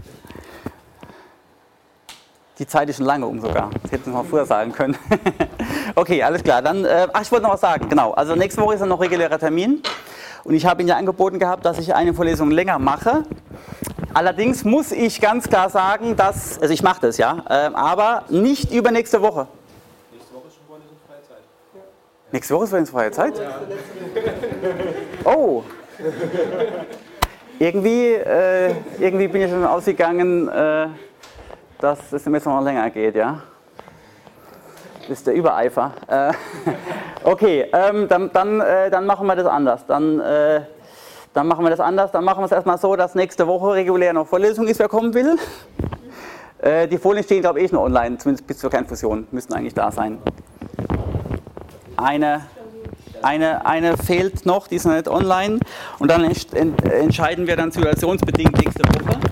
Die Zeit ist schon lange um sogar. Das hätten wir mal früher sagen können. Okay, alles klar. Dann, äh, ach, ich wollte noch was sagen. Genau. Also nächste Woche ist dann noch regulärer Termin. Und ich habe Ihnen ja angeboten gehabt, dass ich eine Vorlesung länger mache. Allerdings muss ich ganz klar sagen, dass, also ich mache das ja, äh, aber nicht übernächste Woche. Nächste Woche ist schon vorlesungsfreie Zeit. Nächste Woche ist vorlesungsfreie Zeit? Ja. Oh. Irgendwie, äh, irgendwie bin ich schon ausgegangen, äh, dass das Semester noch länger geht, ja. Das ist der Übereifer. Äh, okay, ähm, dann, dann, äh, dann machen wir das anders. Dann, äh, dann machen wir das anders. Dann machen wir es erstmal so, dass nächste Woche regulär noch Vorlesung ist, wer kommen will. Äh, die Folien stehen, glaube ich, eh nur online, zumindest bis zur Kernfusion. Müssten eigentlich da sein. Eine, eine, eine fehlt noch, die ist noch nicht online. Und dann ent entscheiden wir dann situationsbedingt nächste Woche.